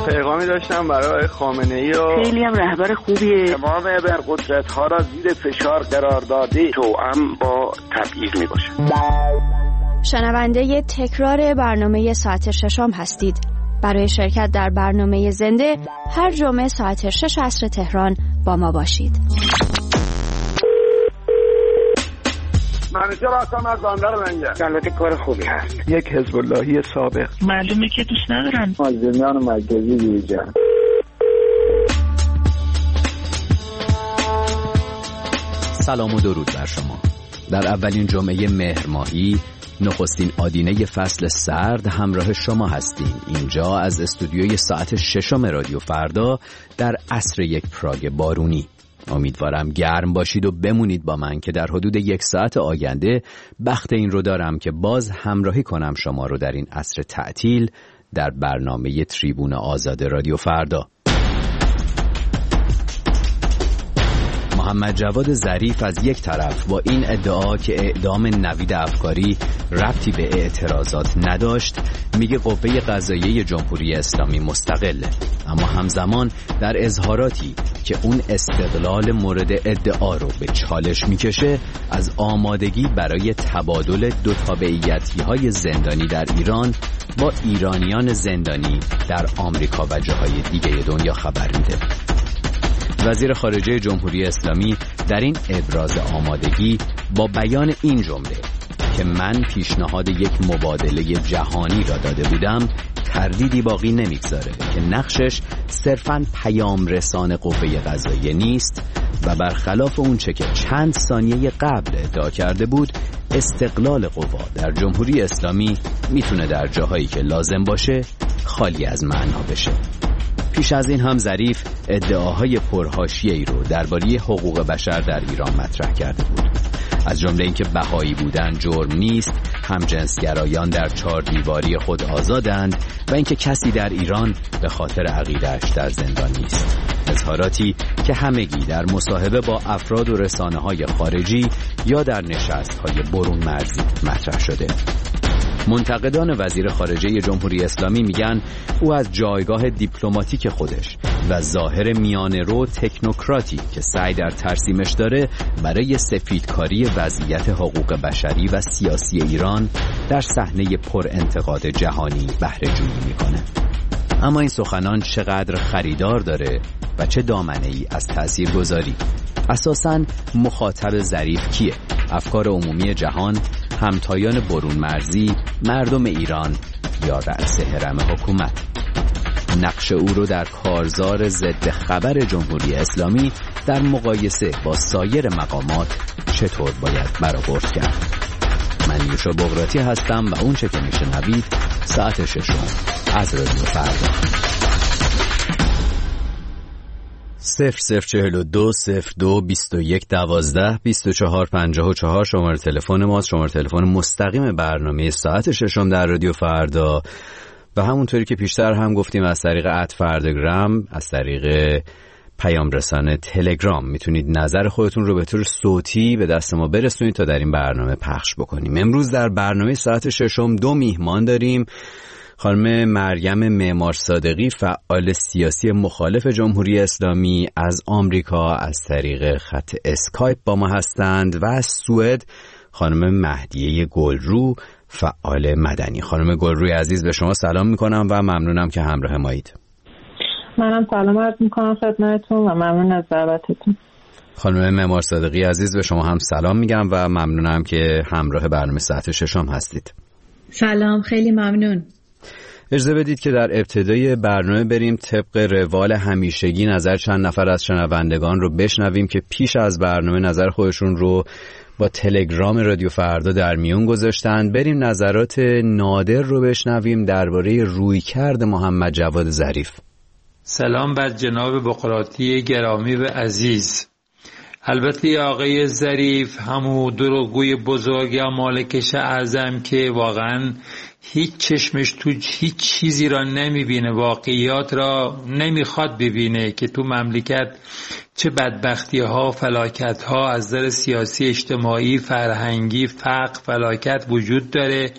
پیغامی داشتم برای خامنه‌ای و خیلی هم رهبر خوبیه. تمام ابرقدرت‌ها را زیر فشار قرار داده توأم با تبعیض میباشه. شنونده تکرار برنامه ساعت ششم هستید. برای شرکت در برنامه زنده هر جمعه ساعت 6 عصر تهران با ما باشید. منوچهر هستم از بندر منجر. البته کار خوبی هست. یک حزب اللهی سابق. معلومه که دوست ندارن. مازدیان مرکزی بیرجان. سلام و درود بر شما. در اولین جمعه مهر ماهی نخستین آدینه فصل سرد همراه شما هستیم. اینجا از استودیوی ساعت ششم رادیو فردا در عصر یک پراگ بارونی. امیدوارم گرم باشید و بمونید با من که در حدود 1 ساعت آینده بخت این رو دارم که باز همراهی کنم شما رو در این عصر تعطیل در برنامه تریبون آزاد رادیو فردا. محمد جواد ظریف از یک طرف با این ادعا که اعدام نوید افکاری ربطی به اعتراضات نداشت میگه قوه قضاییه جمهوری اسلامی مستقله، اما همزمان در اظهاراتی که اون استقلال مورد ادعا رو به چالش میکشه از آمادگی برای تبادل 2 تابعیتی‌های زندانی در ایران با ایرانیان زندانی در آمریکا و جاهای دیگه دنیا خبر میده. وزیر خارجه جمهوری اسلامی در این ابراز آمادگی با بیان این جمله که من پیشنهاد یک مبادله جهانی را داده بودم تردیدی باقی نمیگذاره که نقشش صرفاً پیام رسان قوه قضاییه نیست و برخلاف اون چه که چند ثانیه قبل ادعا کرده بود استقلال قوا در جمهوری اسلامی میتونه در جاهایی که لازم باشه خالی از معنا بشه. پیش از این هم ظریف ادعاهای پرحاشیه‌ای رو درباره حقوق بشر در ایران مطرح کرده بود، از جمله اینکه بهایی بودن جرم نیست، همجنسگرایان در 4 دیواری خود آزادند و اینکه کسی در ایران به خاطر عقیده‌اش در زندان نیست. اظهاراتی که همگی در مصاحبه با افراد و رسانه‌های خارجی یا در نشست‌های برون مرزی مطرح شده. منتقدان وزیر خارجه جمهوری اسلامی میگن او از جایگاه دیپلماتیک خودش و ظاهر میانه‌رو تکنوکراتی که سعی در ترسیمش داره برای سفیدکاری وضعیت حقوق بشری و سیاسی ایران در صحنه پر انتقاد جهانی بهره جویی میکنه. اما این سخنان چقدر خریدار داره و چه دامنه‌ای از تاثیرگذاری؟ اساساً مخاطب ظریف کیه؟ افکار عمومی جهان، همتایان برون مرزی، مردم ایران یا رأس حرم حکومت؟ نقش او رو در کارزار ضد خبر جمهوری اسلامی در مقایسه با سایر مقامات چطور باید برآورد کرد؟ من یوشا بغراتی هستم و اون چه که میشنوید ساعت ششم از رادیو فردا. 0042 02 21 12 24 54 شماره تلفن ماست، شماره تلفن مستقیم برنامه ساعت ششم در رادیو فردا. و همونطوری که پیشتر هم گفتیم از طریق @فرداگرام، از طریق پیام رسانه تلگرام میتونید نظر خودتون رو به طور صوتی به دست ما برسونید تا در این برنامه پخش بکنیم. امروز در برنامه ساعت ششم 2 میهمان داریم. خانم مریم معمار صادقی، فعال سیاسی مخالف جمهوری اسلامی از آمریکا از طریق خط اسکایپ با ما هستند و از سوئد خانم مهدیه گلرو، فعال مدنی. خانم گلروی عزیز به شما سلام میکنم و ممنونم که همراه مایید. منم سلام عرض میکنم خدمتتون و ممنون از دعوتتون. خانم معمار صادقی عزیز به شما هم سلام میگم و ممنونم که همراه برنامه ساعت ششم هستید. سلام، خیلی ممنون. اجازه بدید که در ابتدای برنامه بریم طبق روال همیشگی نظر چند نفر از شنوندگان رو بشنویم که پیش از برنامه نظر خودشون رو با تلگرام رادیو فردا در میون گذاشتن. بریم نظرات نادر رو بشنویم درباره رویکرد محمد جواد ظریف. سلام بر جناب بغراتی گرامی و عزیز. البته آقای ظریف همون دروغگوی بزرگ یا مالکش اعظم که واقعا هیچ چشمش تو هیچ چیزی را نمیبینه، واقعیات را نمیخواد ببینه که تو مملکت چه بدبختی ها، فلاکت ها از نظر سیاسی، اجتماعی، فرهنگی، فقر، فلاکت وجود داره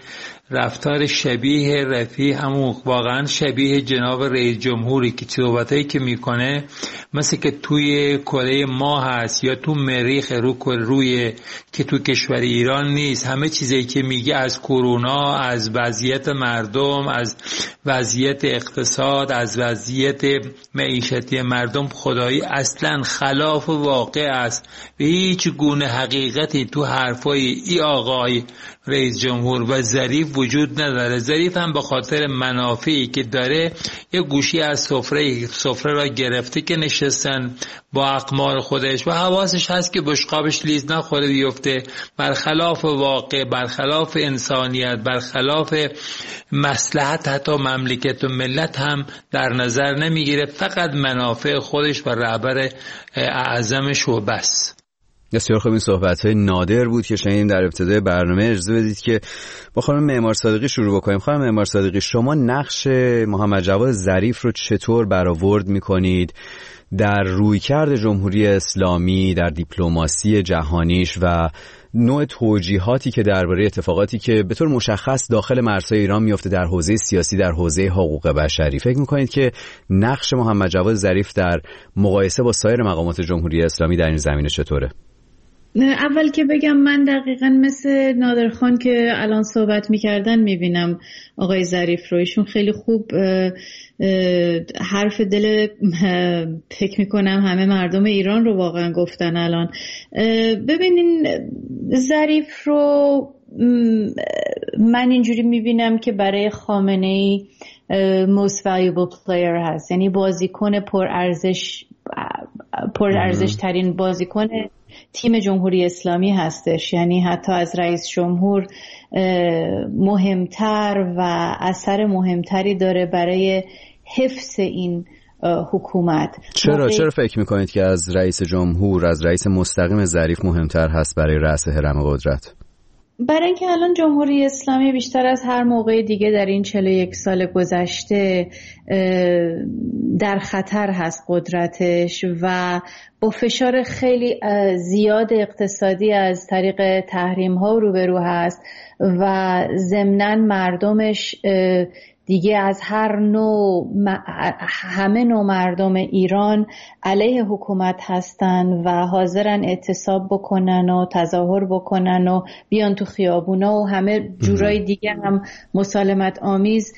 رفتار شبیه رفیع، همون واقعا شبیه جناب رئیس جمهوری که صحبتایی که میکنه مثل که توی کره ما هست یا تو مریخ روی که تو کشور ایران نیست. همه چیزی که میگه از کرونا، از وضعیت مردم، از وضعیت اقتصاد، از وضعیت معیشتی مردم، خدایی اصلا خلاف واقع است و هیچ گونه حقیقتی تو حرفای ای آقای رئیس جمهور و ظریف وجود نداره. ظریف هم به خاطر منافعی که داره یه گوشی از سفره را گرفته که نشستن با اقمار خودش و حواسش هست که بشقابش لیز نخوره بیفته. برخلاف واقع، برخلاف انسانیت، برخلاف مصلحت حتی مملکت و ملت هم در نظر نمیگیره، فقط منافع خودش و رهبر اعظمش و بس. بسیار خوب، این صحبت‌های نادر بود که شنیدیم در ابتدای برنامه. اجازه بدید که با خانم معمار صادقی شروع بکنیم. خانم معمار صادقی، شما نقش محمد جواد ظریف رو چطور برآورد می‌کنید در رویکرد جمهوری اسلامی، در دیپلماسی جهانیش و نوع توجیهاتی که درباره اتفاقاتی که به طور مشخص داخل مرزهای ایران میفته در حوزه سیاسی، در حوزه حقوق بشری، فکر می‌کنید که نقش محمد جواد ظریف در مقایسه با سایر مقامات جمهوری اسلامی در این زمینه چطوره؟ اول که بگم من دقیقاً مثل نادرخان که الان صحبت میکردن میبینم آقای ظریف رو. ایشون خیلی خوب حرف دل فکر میکنم همه مردم ایران رو واقعا گفتن الان. ببینین ظریف رو من اینجوری میبینم که برای خامنه‌ای most valuable player هست، یعنی بازیکن پرارزش ترین بازیکن تیم جمهوری اسلامی هستش. یعنی حتی از رئیس جمهور مهمتر و اثر مهمتری داره برای حفظ این حکومت. چرا فکر میکنید که از رئیس جمهور، از رئیس مستقیم ظریف مهمتر هست برای رأس هرم قدرت؟ برای اینکه الان جمهوری اسلامی بیشتر از هر موقع دیگه در این 41 سال گذشته در خطر هست قدرتش و با فشار خیلی زیاد اقتصادی از طریق تحریم ها روبرو هست و ضمناً مردمش دیگه از همه نوع مردم ایران علیه حکومت هستن و حاضرن اعتصاب بکنن و تظاهر بکنن و بیان تو خیابونا و همه جورای دیگه هم مسالمت آمیز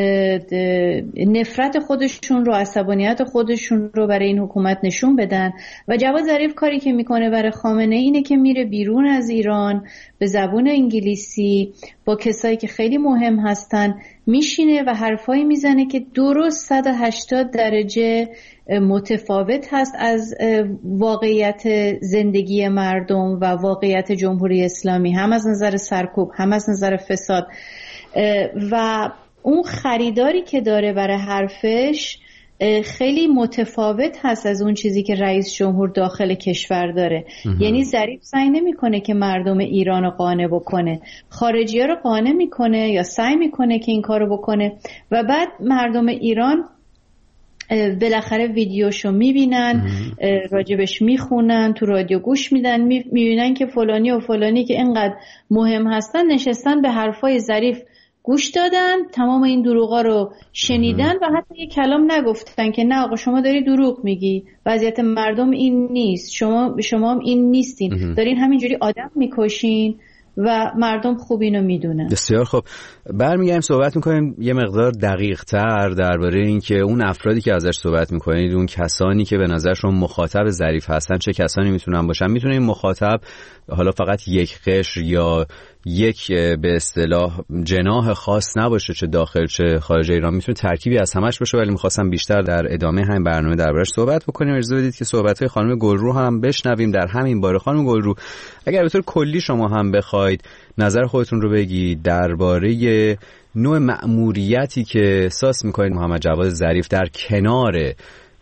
نفرت خودشون رو، عصبانیت خودشون رو برای این حکومت نشون بدن. و جواد ظریف کاری که میکنه برای خامنه اینه که میره بیرون از ایران به زبون انگلیسی با کسایی که خیلی مهم هستن میشینه و حرفایی میزنه که درست 180 درجه متفاوت هست از واقعیت زندگی مردم و واقعیت جمهوری اسلامی، هم از نظر سرکوب هم از نظر فساد. و اون خریداری که داره برای حرفش خیلی متفاوت هست از اون چیزی که رئیس جمهور داخل کشور داره. یعنی ظریف سعی نمیکنه که مردم ایران رو قانع بکنه، خارجی‌ها رو قانع میکنه یا سعی میکنه که این کارو بکنه و بعد مردم ایران بالاخره ویدیوشو میبینن، راجبش میخونن، تو رادیو گوش میدن، میبینن که فلانی و فلانی که اینقدر مهم هستن نشستن به حرفای ظریف گوش دادن، تمام این دروغا رو شنیدن و حتی یک کلام نگفتن که نه آقا شما داری دروغ میگی، وضعیت مردم این نیست، شما این نیستین، دارین همینجوری آدم میکشین و مردم خوب اینو میدونن. بسیار خوب، برمیگردیم صحبت میکنیم یه مقدار دقیق تر درباره این که اون افرادی که ازش صحبت میکنید، اون کسانی که به نظرشون مخاطب ظریف هستن چه کسانی میتونن باشن. میتونه این مخاطب حالا فقط یک قشر یا یک به اصطلاح جناح خاص نباشه، چه داخل چه خارج ایران، میتونه ترکیبی از همش باشه، ولی میخواستم بیشتر در ادامه همین برنامه دربارش صحبت بکنیم. اجازه بدید که صحبت‌های خانم گلرو هم بشنویم در همین باره. خانم گلرو، اگر به طور کلی شما هم بخواید نظر خودتون رو بگید درباره نوع مأموریتی که احساس می‌کنید محمد جواد ظریف در کنار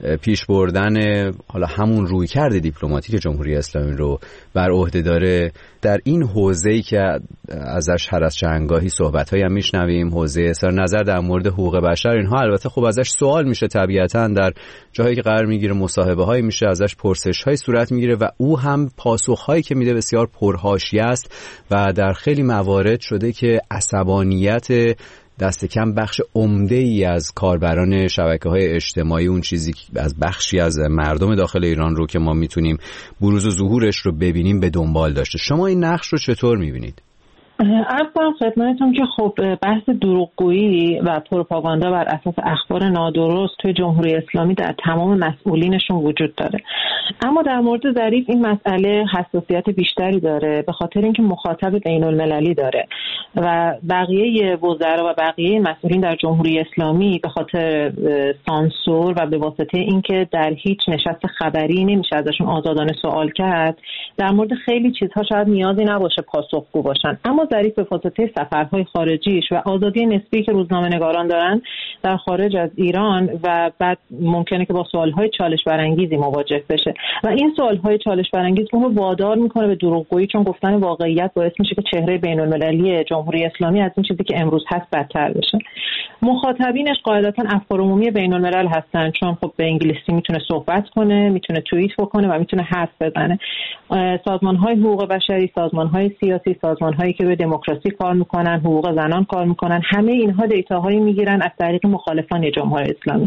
پیش بردن حالا همون رویکرد دیپلماتیک جمهوری اسلامی رو بر عهده داره. در این حوزه‌ای که ازش هر از چندگاهی صحبت‌هایی هم میشنویم، حوزه اظهار نظر در مورد حقوق بشر، اینها البته خب ازش سوال میشه، طبیعتاً در جایی که قرار میگیره مصاحبه‌هایی میشه، ازش پرسش‌های صورت میگیره و او هم پاسخ‌هایی که میده بسیار پرحاشیه است و در خیلی موارد شده که عصبانیت دست کم بخش عمده‌ای از کاربران شبکه‌های اجتماعی، اون چیزی که از بخشی از مردم داخل ایران رو که ما میتونیم بروز و ظهورش رو ببینیم به دنبال داشته. شما این نقش رو چطور میبینید؟ عرض کنم خدمتتون که خب بحث دروغگویی و پروپاگاندا بر اساس اخبار نادرست توی جمهوری اسلامی در تمام مسئولینشون وجود داره. اما در مورد ظریف این مسئله حساسیت بیشتری داره به خاطر اینکه مخاطب بین‌المللی داره و بقیه وزرا و بقیه مسئولین در جمهوری اسلامی به خاطر سانسور و به واسطه اینکه در هیچ نشست خبری نمیشه ازشون آزادانه سوال کرد، در مورد خیلی چیزها شاید نیازی نباشه پاسخگو باشن. اما ظریف به واسطه سفرهای خارجیش و آزادی نسبی که روزنامه‌نگاران دارن در خارج از ایران و بعد ممکنه که با سوالهای چالش برانگیزی مواجه بشه و این سوالهای چالش برانگیز اون رو وادار میکنه به دروغگویی، چون گفتن واقعیت باعث میشه که چهره بین‌المللی جمهوری اسلامی از این چیزی که امروز هست بدتر بشه. مخاطبینش قاعدتاً افکار عمومی بین‌الملل هستن، چون خب به انگلیسی میتونه صحبت کنه، میتونه توییت بکنه و میتونه حرف بزنه. سازمان‌های حقوق بشری، سازمان‌های سیاسی، سازمان‌هایی که به دموکراسی کار میکنن، حقوق زنان کار میکنن، همه اینها دیتاهایی میگیرن از طریق مخالفان جمهوری اسلامی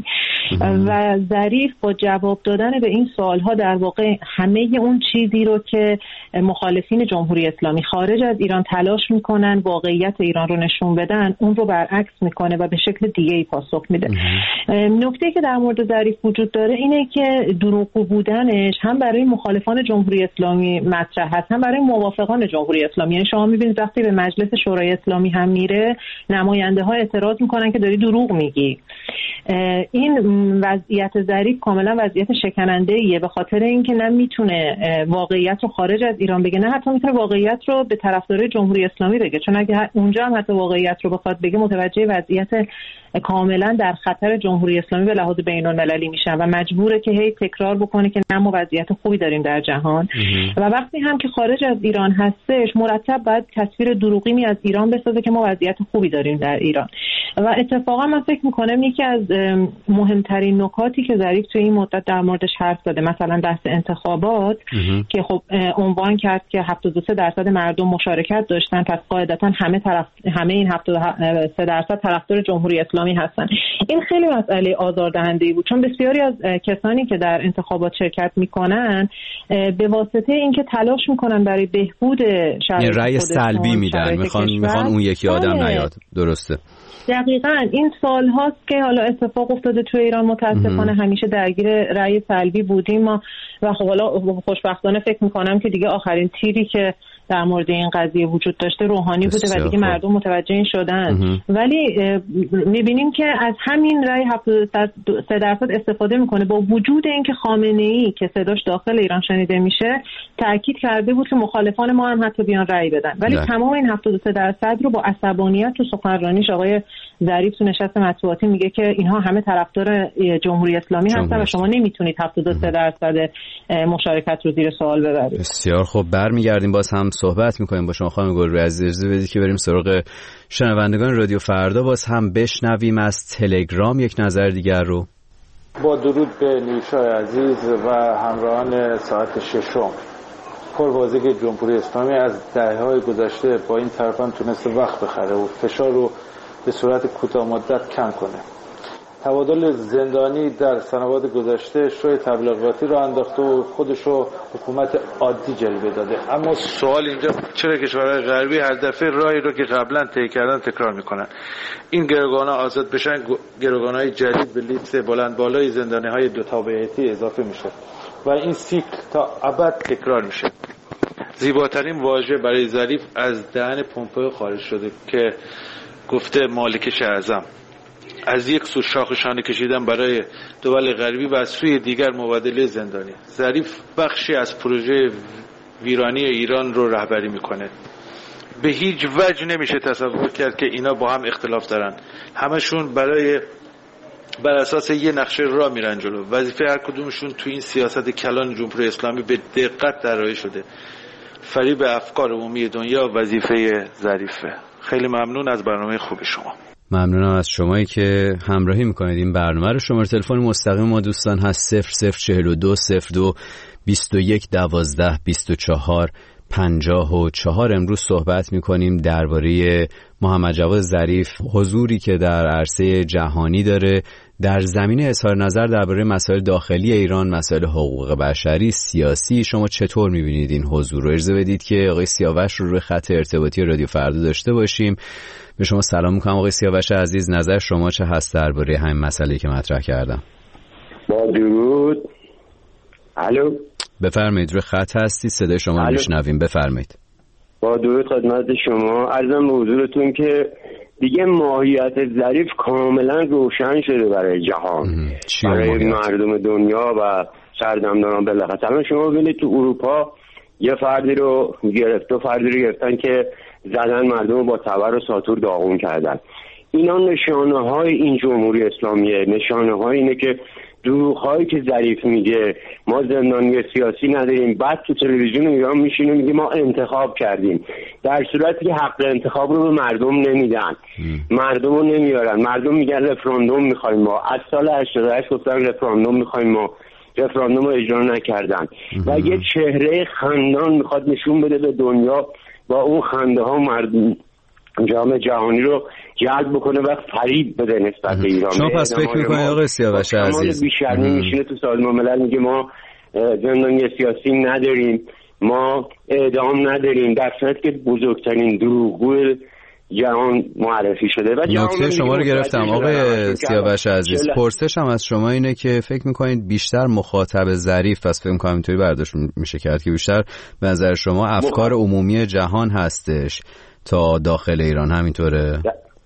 و ظریف با جواب دادن به این سوالها در واقع همه اون چیزی رو که مخالفین جمهوری اسلامی خارج از ایران تلاش میکنن واقعیت ایران رو نشون بدن، اون رو برعکس میکنه و به شکل دیگه‌ای پاسخ میده. نکته‌ای که در مورد ظریف وجود داره اینه که دروغگو بودنش هم برای مخالفان جمهوری اسلامی مطرح هست، هم برای موافقان جمهوری اسلامی. یعنی شما میبینید وقتی به مجلس شورای اسلامی هم میره، نماینده ها اعتراض میکنن که داری دروغ میگی. این وضعیت ظریف کاملا وضعیت شکننده ایه، به خاطر اینکه نه میتونه واقعیت رو خارج از ایران بگه، نه حتی میتونه واقعیت رو به طرفدارای جمهوری اسلامی بگه، چون اگه اونجا هم حتی واقعیت رو بخواد بگه متوجه وضعیت کاملا در خطر جمهوری اسلامی به لحاظ بین‌المللی میشن و مجبوره که هی تکرار بکنه که نه ما وضعیت خوبی داریم در جهان و وقتی هم که خارج از ایران هستش مرتب باید تصویر دروغینی از ایران بسازه که ما وضعیت خوبی داریم در ایران. و اتفاقا من فکر میکنم یکی از مهمترین نکاتی که ظریف توی این مدت در موردش حرف زده، مثلا بحث انتخابات که خب عنوان کرد که 73% مردم مشارکت داشتن، پس قاعدتا همه این 73% طرفدار جمهوری اسلامی هستن. این خیلی مسئله آزاردهنده‌ای بود، چون بسیاری از کسانی که در انتخابات شرکت میکنن به واسطه اینکه تلاش میکنن برای بهبود شرایط رأی سلبی میدن، میخوان اون یکی آدم نیاد. درسته. دقیقاً این سال هاست که حالا اتفاق افتاده توی ایران، متاسفانه همیشه درگیر رأی سلبی بودیم ما و خب حالا خوشبختانه فکر میکنم که دیگه آخرین تیری که در مورد این قضیه وجود داشته روحانی بوده و دیگه مردم متوجه این شدن. ولی میبینیم که از همین رأی 73% استفاده میکنه، با وجود اینکه خامنه‌ای که صداش داخل ایران شنیده میشه تاکید کرده بود که مخالفان ما هم حتی بیان رأی بدن، ولی تمام این 73% رو با عصبانیت تو سخنرانیش آقای ظریف تو نشست مطبوعاتی میگه که اینها همه طرفدار جمهوری اسلامی هستن و شما نمیتونید 73% مشارکت رو زیر سوال ببرید. بسیار خب، برمیگردیم باز هم صحبت میکنیم با شما خانم گلروی عزیز. بدید که بریم سراغ شنوندگان رادیو فردا، باز هم بشنویم از تلگرام یک نظر دیگر رو. با درود به نیوشای عزیز و همراهان ساعت ششم. پرواضحه که جمهوری اسلامی از دهه‌های گذشته با این طرفان تونسته وقت بخره و فشار رو به صورت کوتاه مدت کم کنه. تبادل زندانی در سنوات گذشته شوی تبلیغاتی رو انداخته و خودش رو حکومت عادی جلوه داده. اما سوال اینجا چرا کشورهای غربی هر دفعه راهی رو که قبلا طی کردن تکرار میکنن؟ این گروگان‌ها آزاد بشن، گروگان‌های جدید به لیست بلند بالای زندانی‌های دو تابعیتی اضافه میشه و این سیکل تا ابد تکرار میشه. زیباترین واژه برای ظریف از دهن پومپئو خارج شده که گفته مالک اعظم. از یک سو شاخشانه کشیدن برای دول غربی و از سوی دیگر مبادله زندانی. ظریف بخشی از پروژه ویرانی ایران رو رهبری میکنه. به هیچ وجه نمیشه تصور کرد که اینا با هم اختلاف دارن. همشون برای بر اساس یه نقشه راه میرن جلو. وظیفه هر کدومشون تو این سیاست کلان جمهوری اسلامی به دقت طراحی شده. فریب افکار عمومی دنیا وظیفه ظریفه. خیلی ممنون از برنامه خوب شما. ممنونم از شمایی که همراهی میکنید این برنامه رو. شماره تلفن مستقیم ما دوستان هست 0042 02 21 12 24 54. امروز صحبت میکنیم درباره محمد جواد ظریف، حضوری که در عرصه جهانی داره در زمینه اظهار نظر درباره مسائل داخلی ایران، مسائل حقوق بشری، سیاسی. شما چطور میبینید این حضور رو؟ اجازه بدید که آقای سیاوش رو روی خط ارتباطی رادیو فردا داشته باشیم. به شما سلام میکنم آقای سیاوش عزیز، نظر شما چه هست درباره همین مسئله که مطرح کردم؟ با درود. الو، بفرمایید، روی خط هستید، صدای شما رو میشنویم، بفرمایید. با درود خدمت شما. عرضم به حضورتون که دیگه ماهیت ظریف کاملا روشن شده برای جهان، برای مردم دنیا و سردمداران. بالاخره شما ببینید تو اروپا یه فردی رو گرفتن که زدن مردم رو با تبر و ساطور داغون کردن. اینا نشانه های این جمهوری اسلامیه، نشانه های اینه که دروغ‌هایی که ظریف میگه ما زندانی سیاسی نداریم، بعد تو تلویزیون ایران میشینه میگه ما انتخاب کردیم، در صورتی که حق انتخاب رو به مردم نمیدن، مردم رو نمیارن. مردم میگن رفراندوم میخوایم ما. از سال 88 گفتن رفراندوم میخوایم ما، رفراندوم رو اجرا نکردن. و یه چهره خندان میخواد نشون بده به دنیا، با اون خنده ها مردم جامعه جهانی رو جلب بکنه و فریب بده نسبت به ایران. شما پس فکر میکنید آقای سیاوش عزیز بیشرمی میشینه تو سازمان ملل میگه ما زندانی سیاسی نداریم، ما اعدام نداریم، در صورتی که بزرگترین دروغگو جهان معرفی شده. و نکته شما رو گرفتم آقای سیاوش عزیز. پرسشم از شما اینه که فکر میکنید بیشتر مخاطب ظریف، پس فکر میکنم اینطوری برداشت میشه کرد که بیشتر به نظر شما افکار عمومی جهان هستش تا داخل ایران، همینطوره؟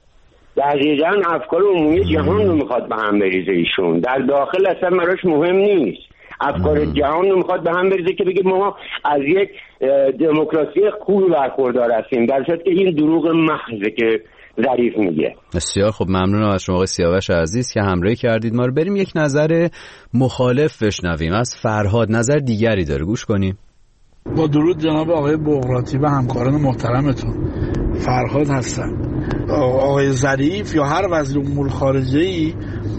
دقیقاً افکار عمومی جهان رو میخواد به هم بریزه ایشون. در داخل اصلا براش مهم نیست. افکار جهان رو میخواد به هم بریزه که بگه ما از یک دموکراسی خوبی برخوردار هستیم، در صورتی که این دروغ محضه که ظریف میگه. بسیار خب، ممنونم از شما آقای سیاوش عزیز که همراهی کردید ما رو. بریم یک نظر مخالف بشنویم از فرهاد، نظر دیگری داره، گوش کنیم. با درود جناب آقای بغراتی و همکاران محترمتون. فرهاد هستم. آقای ظریف یا هر وزیر امور خارجه‌ای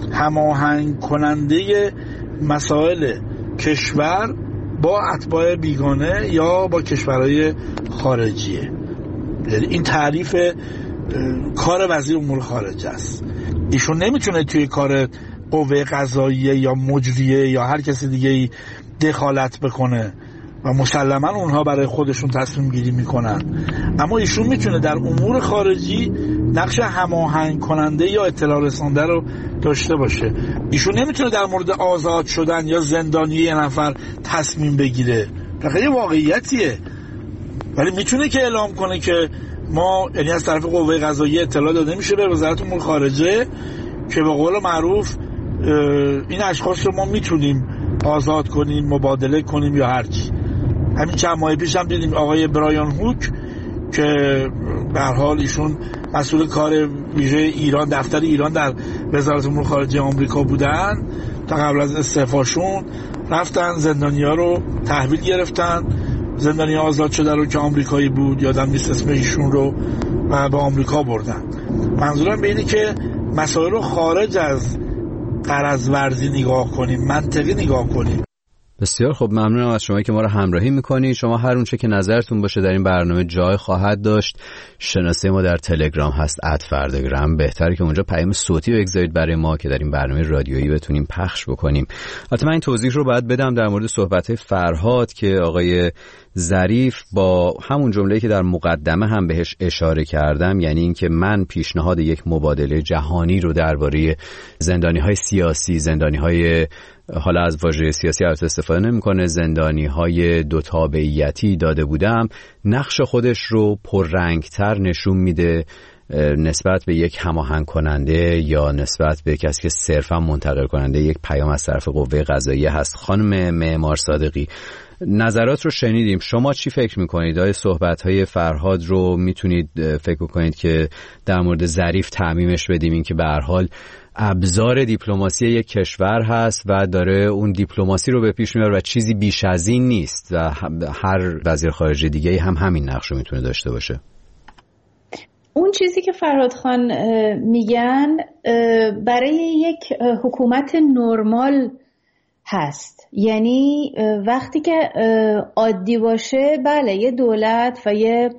هماهنگ کننده مسائل کشور با اتباع بیگانه یا با کشورهای خارجیه. یعنی این تعریف کار وزیر امور خارجه است. ایشون نمیتونه توی کار قوه قضاییه یا مجریه یا هر کسی دیگه‌ای دخالت بکنه و مسلما اونها برای خودشون تصمیم گیری میکنن، اما ایشون میتونه در امور خارجی نقش هماهنگ کننده یا اطلاع رسانده رو داشته باشه. ایشون نمیتونه در مورد آزاد شدن یا زندانی یه نفر تصمیم بگیره، فقط یه واقعیتیه، ولی میتونه که اعلام کنه که ما، یعنی از طرف قوه قضاییه اطلاع داده میشه به وزارت امور خارجه که به قول معروف این اشخاص رو ما میتونیم آزاد کنیم، مبادله کنیم یا هرچی. همین چند ماه پیش هم دیدیم آقای برایان هوک که به هر حال ایشون مسئول کار ویژه ایران، دفتر ایران در وزارت امور خارجه آمریکا بودن، تا قبل از استعفاشون رفتن زندانی‌ها رو تحویل گرفتن، زندانی‌ها آزاد شده رو که آمریکایی بود، یادم نیست اسم ایشون رو، و به آمریکا بردن. منظورم به اینه که مسائل رو خارج از غرض ورزی نگاه کنیم، منطقی نگاه کنیم. بسیار خب، ممنونم از شما که ما رو همراهی میکنید. شما هر اونچه که نظرتون باشه در این برنامه جای خواهد داشت. شناسه ما در تلگرام هست @فردگرام. بهتره که اونجا پیام صوتی بگذارید برای ما که در این برنامه رادیویی بتونیم پخش بکنیم. البته من این توضیح رو باید بدم در مورد صحبت فرهاد که آقای ظریف با همون جمله‌ای که در مقدمه هم بهش اشاره کردم، یعنی اینکه من پیشنهاد یک مبادله جهانی رو درباره زندانی‌های سیاسی، زندانی‌های، حالا از واژه سیاسی البته استفاده نمی‌کنه، زندانی‌های دو تابعیتی داده بودم، نقش خودش رو پررنگ‌تر نشون میده نسبت به یک هماهنگ کننده یا نسبت به کسی که صرفا منتقل کننده یک پیام از طرف قوه قضاییه هست. خانم معمار صادقی، نظرات رو شنیدیم، شما چی فکر میکنید؟ آیا صحبت‌های فرهاد رو میتونید فکر کنید که در مورد ظریف تعمیمش بدیم، این که به هر حال ابزار دیپلماسی یک کشور هست و داره اون دیپلماسی رو به پیش میبره و چیزی بیش از این نیست و هر وزیر خارجه دیگه هم همین نقش رو میتونه داشته باشه. اون چیزی که فرهاد خان میگن برای یک حکومت نرمال هست، یعنی وقتی که عادی باشه بله یه دولت و یه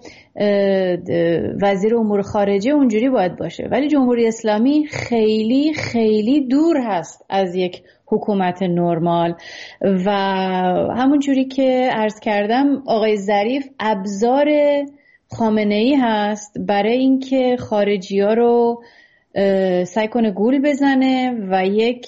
وزیر امور خارجه اونجوری باید باشه، ولی جمهوری اسلامی خیلی خیلی دور هست از یک حکومت نرمال و همونجوری که عرض کردم آقای ظریف ابزار خامنه‌ای هست برای اینکه خارجی‌ها رو سعی کنه گول بزنه و یک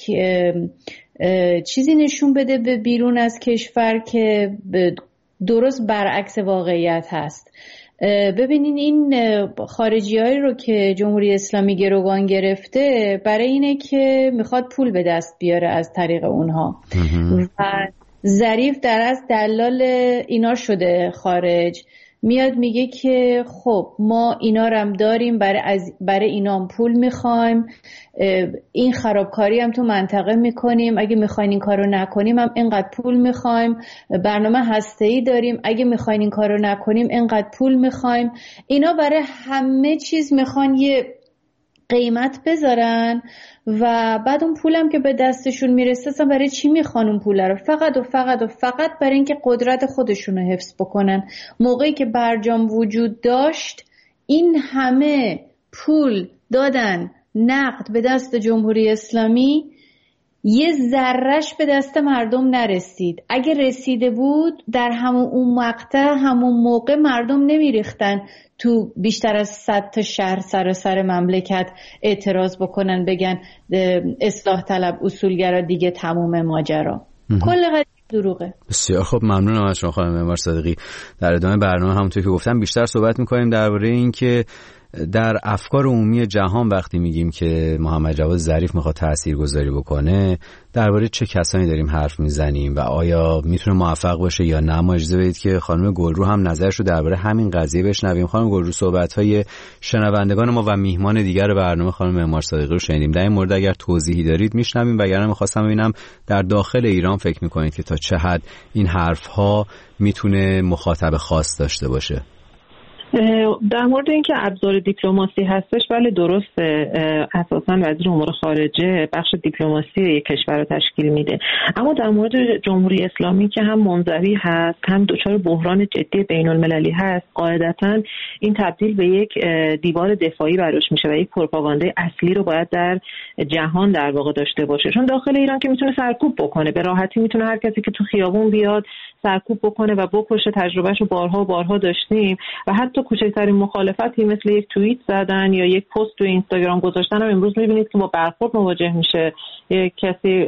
چیزی نشون بده به بیرون از کشور که درست برعکس واقعیت هست. ببینین این خارجی‌هایی رو که جمهوری اسلامی گروگان گرفته برای اینه که میخواد پول به دست بیاره از طریق اونها و ظریف در از دلال اینا شده خارج، میاد میگه که خب ما اینا رو هم داریم، برای اینا هم پول میخوایم، این خرابکاری هم تو منطقه میکنیم، اگه میخواین این کارو نکنیم هم اینقدر پول میخوایم، برنامه هسته‌ای داریم، اگه میخواین این کارو نکنیم اینقدر پول میخوایم. اینا برای همه چیز میخوان یه قیمت بذارن و بعد اون پولم که به دستشون میرسه اصلا برای چی میخوان اون پول رو؟ فقط برای اینکه قدرت خودشون رو حفظ بکنن. موقعی که برجام وجود داشت این همه پول دادن نقد به دست جمهوری اسلامی، یه ذره‌اش به دست مردم نرسید. اگه رسیده بود در همون مقطع همون موقع مردم نمیریختن تو بیشتر از 100 تا شهر سراسر مملکت اعتراض بکنن بگن اصلاح طلب اصولگرا دیگه تموم ماجرا. کل قضیه دروغه. بسیار خب، ممنونم از شما خانم معمار صادقی. در ادامه برنامه همونطور که گفتم بیشتر صحبت می‌کنیم درباره این که در افکار عمومی جهان وقتی میگیم که محمد جواد ظریف میخواد تاثیرگذاری بکنه درباره چه کسانی داریم حرف میزنیم و آیا میتونه موفق باشه یا نه. ما اجازه بدید که خانم گلرو هم نظرش رو درباره همین قضیه بشنویم. خانم گلرو، صحبت‌های شنوندگان ما و میهمان دیگر برنامه خانم معمار صادقی رو شنیدیم. در این مورد اگر توضیحی دارید میشنویم، وگرنه می‌خواستم ببینم در داخل ایران فکر می‌کنید که تا چه حد این حرف‌ها میتونه مخاطب خاص داشته باشه. در مورد اینکه ابزار دیپلماسی هستش، بله درسته، اساساً وزیر امور خارجه بخش دیپلماسی یک کشور رو تشکیل میده، اما در مورد جمهوری اسلامی که هم منزوی هست هم دچار بحران جدی بین المللی هست، قاعدتاً این تبدیل به یک دیوار دفاعی براش میشه و یک پروپاگاندای اصلی رو باید در جهان در واقع داشته باشه. چون داخل ایران که میتونه سرکوب بکنه، به راحتی میتونه هر کسی که تو خیابون بیاد سرکوب بکنه و بکشه. تجربهشو بارها داشتیم و حتی کوچکترین مخالفتی مثل یک توییت زدن یا یک پست تو اینستاگرام گذاشتن هم امروز می‌بینید که با برخورد مواجه میشه. یک کسی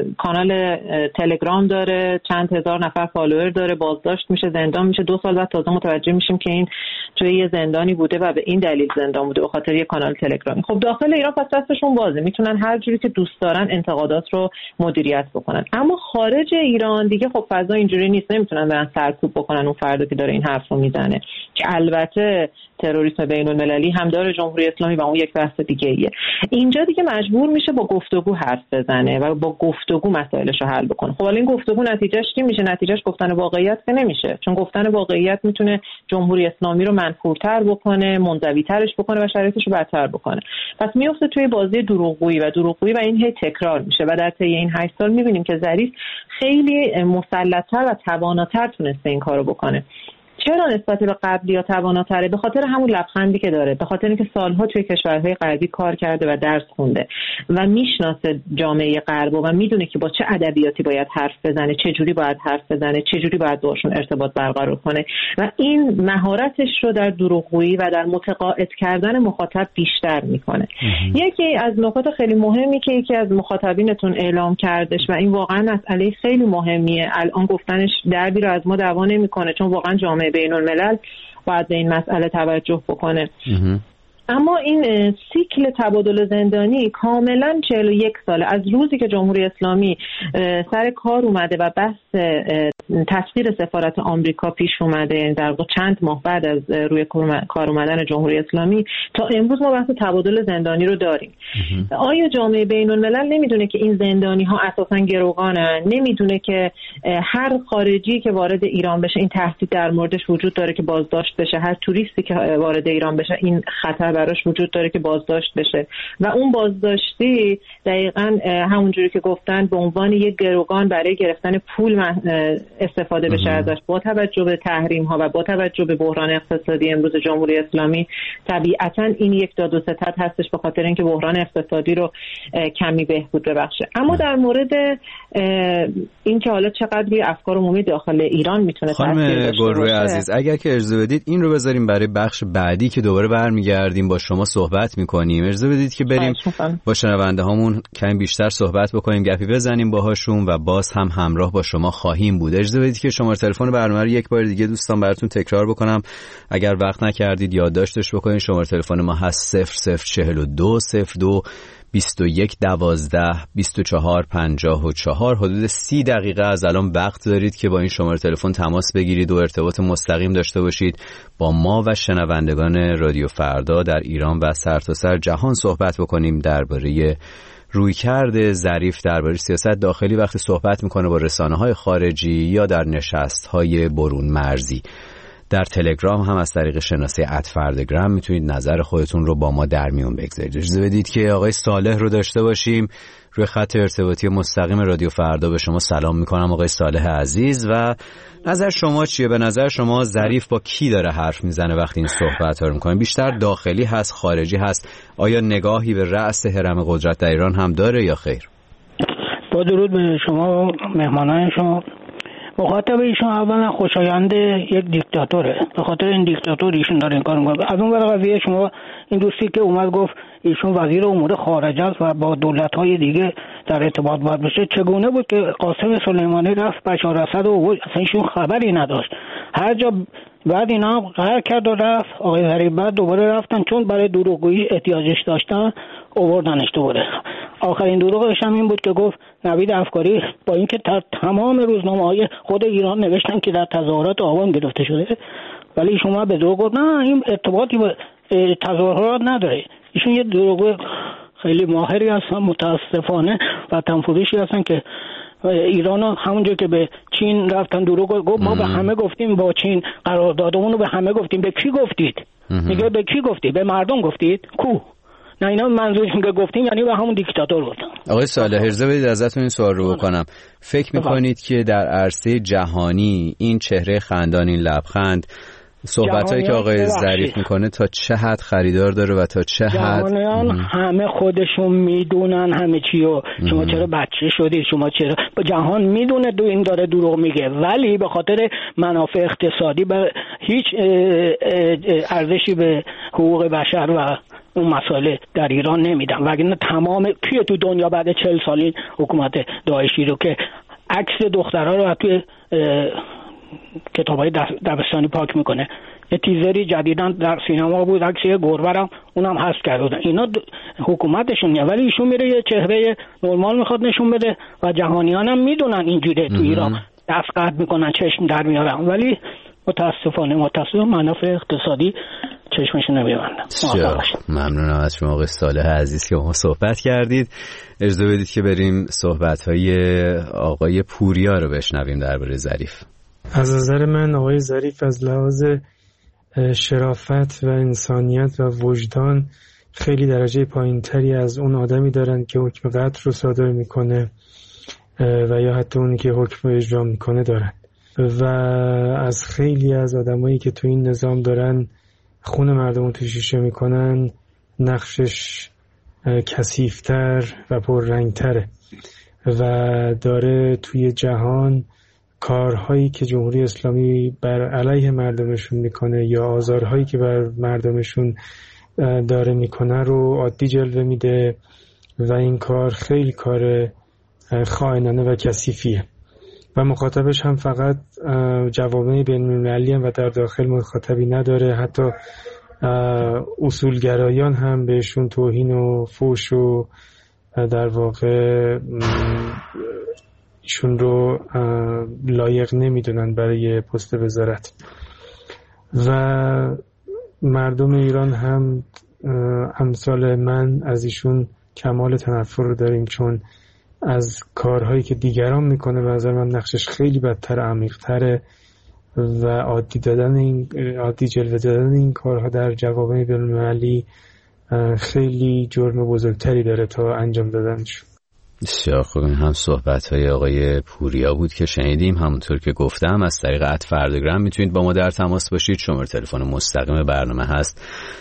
کانال تلگرام داره، چند هزار نفر فالوور داره، بازداشت میشه، زندان میشه. 2 سال بعد تازه متوجه میشیم که این توی یه زندانی بوده و به این دلیل زندان بوده، به خاطر یک کانال تلگرامی. خب داخل ایران پس دستشون بازه، میتونن هر جوری که دوست دارن انتقادات رو مدیریت بکنن. اما خارج ایران دیگه خب فضا اینجوری نیست، نمیتونن برن سرکوب بکنن اون فردی که داره این حرف رو میزنه، که البته تروریسم بین المللی هم داره جمهوری اسلامی و اون یک بحث دیگه ایه. اینجا دیگه مجبور میشه با گفتگو حرف بزنه و با گفتگو مسائلش رو حل بکنه. خب حالا این گفتگو نتیجهش چی میشه؟ نتیجهش گفتن واقعیت که نمیشه، چون گفتن واقعیت میتونه جمهوری اسلامی رو منفورتر بکنه، منزوی‌ترش بکنه و شرایطش رو بدتر بکنه. پس میفته توی بازی دروغگویی و این هی تکرار میشه و در طی این 8 سال میبینیم که ظریف خیلی مسلط‌تر و تواناتر تونسته این کارو بکنه. چرا نسبت به قبلی یا تواناتره؟ به خاطر همون لبخندی که داره، به خاطر اینکه سالها توی کشورهای غربی کار کرده و درس خونده و میشناسه جامعه غرب و میدونه که با چه ادبیاتی باید حرف بزنه، چه جوری باید حرف بزنه، چه جوری باید باشون ارتباط برقرار کنه و این مهارتش رو در دروغگویی و در متقاعد کردن مخاطب بیشتر میکنه. یکی از نکات خیلی مهمی که یکی از مخاطبینتون اعلام کردش و این واقعا مسئله خیلی مهمیه، الان گفتنش دربی رو از ما دعوا نمیکنه، چون واقعا جامعه بین الملل باید به این مسئله توجه بکنه. اما این سیکل تبادل زندانی کاملا 41 ساله از روزی که جمهوری اسلامی سر کار اومده و بحث تسخیر سفارت آمریکا پیش اومده، در واقع چند ماه بعد از روی کار اومدن جمهوری اسلامی تا امروز ما بحث تبادل زندانی رو داریم. آیا جامعه بین الملل نمیدونه که این زندانی ها اساسا گروگانن؟ نمیدونه که هر خارجی که وارد ایران بشه این تهدید در موردش وجود داره که بازداشت بشه، هر توریستی که وارد ایران بشه این خطر براش وجود داره که بازداشت بشه و اون بازداشتی دقیقاً همونجوری که گفتن به عنوان یک گروگان برای گرفتن پول استفاده بشه ازش. با توجه به تحریم ها و با توجه به بحران اقتصادی امروز جمهوری اسلامی طبیعتاً این یک داد و ستد هستش به خاطر اینکه بحران اقتصادی رو کمی بهبود ببخشه. اما در مورد اینکه حالا چقدر افکار عمومی داخل ایران میتونه تاثیر داشته باشه، گلروی عزیز اگر که اجازه بدید این رو بذاریم برای بخش بعدی که دوباره برمیگردیم با شما صحبت میکنیم. اجازه بدید که بریم با شنونده هامون کمی بیشتر صحبت بکنیم، گپی بزنیم باهاشون و باز هم همراه با شما خواهیم بود. اجازه بدید که شماره تلفن برنامه رو یک بار دیگه دوستان براتون تکرار بکنم، اگر وقت نکردید یادداشتش بکنید. شماره تلفن ما هست 0042 02 21 12 24 54. حدود 30 دقیقه از الان وقت دارید که با این شماره تلفن تماس بگیرید و ارتباط مستقیم داشته باشید با ما و شنوندگان رادیو فردا در ایران و سرتاسر جهان صحبت بکنیم درباره رویکرد ظریف درباره سیاست داخلی وقتی صحبت میکنه با رسانه‌های خارجی یا در نشست‌های برون مرزی. در تلگرام هم از طریق شناسه @فردگرام میتونید نظر خودتون رو با ما در میون بگذارید. اجازه بدید که آقای صالح رو داشته باشیم روی خط ارتباطی مستقیم رادیو فردا. به شما سلام میکنم آقای صالح عزیز و نظر شما چیه؟ به نظر شما ظریف با کی داره حرف میزنه وقتی این صحبت ها رو میکنه؟ بیشتر داخلی هست خارجی هست؟ آیا نگاهی به رأس هرم قدرت در ایران هم داره یا خیر؟ با درود به شما مهمانان شما. مخاطب ایشون اولا خوشایند یک دیکتاتوره، به خاطر این دیکتاتور ایشون داره این کار میکنه. از اون ور قضیه شما این دوستی که اومد گفت ایشون وزیر امور خارجه است و با دولت‌های دیگه در ارتباط باید بشه، چگونه بود که قاسم سلیمانی رفت بشار اسد و اصلا ایشون خبری نداشت؟ هر جا بعد اینا قرار کرد و رفت آقای ظریف، بعد دوباره رفتن چون برای دروغگویی احتیاجش داشتن آوردنش دوباره. آخرین دروغش هم این بود که گفت نوید افکاری با اینکه تمام روزنامه‌های خود ایران نوشتن که در تظاهرات آبان گرفته شده، ولی ایشون به دروغ گفت نه این ارتباطی به تظاهرات نداره. ایشون یه دروغگوی خیلی ماهری هستن، متاسفانه وطنفروشی هستن که ایران همونجا که به چین رفتن دروغ گفت ما به همه گفتیم با چین قراردادمون رو به همه گفتیم. به کی گفتید؟ میگه به کی گفتید؟ به مردم گفتید؟ کو؟ نه اینا منظورشون که گفتیم یعنی به همون دیکتاتور گفتن. آقای صالح اجازه بدید ازتون این سوال رو بکنم. فکر میکنید که در عرصه جهانی این چهره خندان، این لبخند، صحبتایی که آقای ظریف میکنه تا چه حد خریدار داره و تا چه حد همه خودشون میدونن همه چیو؟ شما چرا بچه شدید؟ شما چرا جهان میدونه این داره دروغ میگه، ولی به خاطر منافع اقتصادی به هیچ ارزشی به حقوق بشر و اون مسئله در ایران نمیدن. وگرنه تمام کیه تو دنیا بعد 40 سال این حکومت داعشی رو که عکس دخترها رو توی کتابای دبستانی پاک میکنه؟ یه تیزری جدیدن در سینما بود عکس یه گربه، اونم حذف کردن. اینا حکومتشونه، ولی ایشون میره یه چهره نرمال میخواد نشون بده و جهانیان هم میدونن اینجوره تو ایران دست قطع میکنن، چشم در میارن، ولی متاسفانه منافع اقتصادی چشمش نمیبندن. ممنونم از شما آقای صالح عزیز که ما صحبت کردید. اجازه بدید که بریم صحبت‌های آقای پوریا رو بشنویم درباره ظریف. از نظر من آقای ظریف از لحاظ شرافت و انسانیت و وجدان خیلی درجه پایین‌تری از اون آدمی دارن که حکم قتل رو صادر میکنه و یا حتی اونی که حکم اجرا میکنه دارن، و از خیلی از آدمایی که تو این نظام دارن خون مردم رو تو شیشه میکنن نقشش کثیف‌تر و پررنگ‌تره و داره توی جهان کارهایی که جمهوری اسلامی بر علیه مردمشون میکنه یا آزارهایی که بر مردمشون داره میکنه رو عادی جلوه میده و این کار خیلی کار خائنانه و کثیفیه و مخاطبش هم فقط جوامع بین‌المللی و در داخل مخاطبی نداره، حتی اصولگرایان هم بهشون توهین و فحش و در واقع ایشون رو لایق نمیدونن برای پست وزارت و مردم ایران هم امثال من از ایشون کمال تنفر رو داریم، چون از کارهایی که دیگران میکنه به نظر من نقشش خیلی بدتر، عمیق‌تره و عادی جلوه دادن این کارها در جوامع بین‌المللی خیلی جرم بزرگتری داره تا انجام دادنش. بسیار خوب. این هم صحبت‌های آقای پوریا بود که شنیدیم. همونطور که گفتم از طریق @فردگرام میتونید با ما در تماس باشید. شماره تلفن مستقیم برنامه هست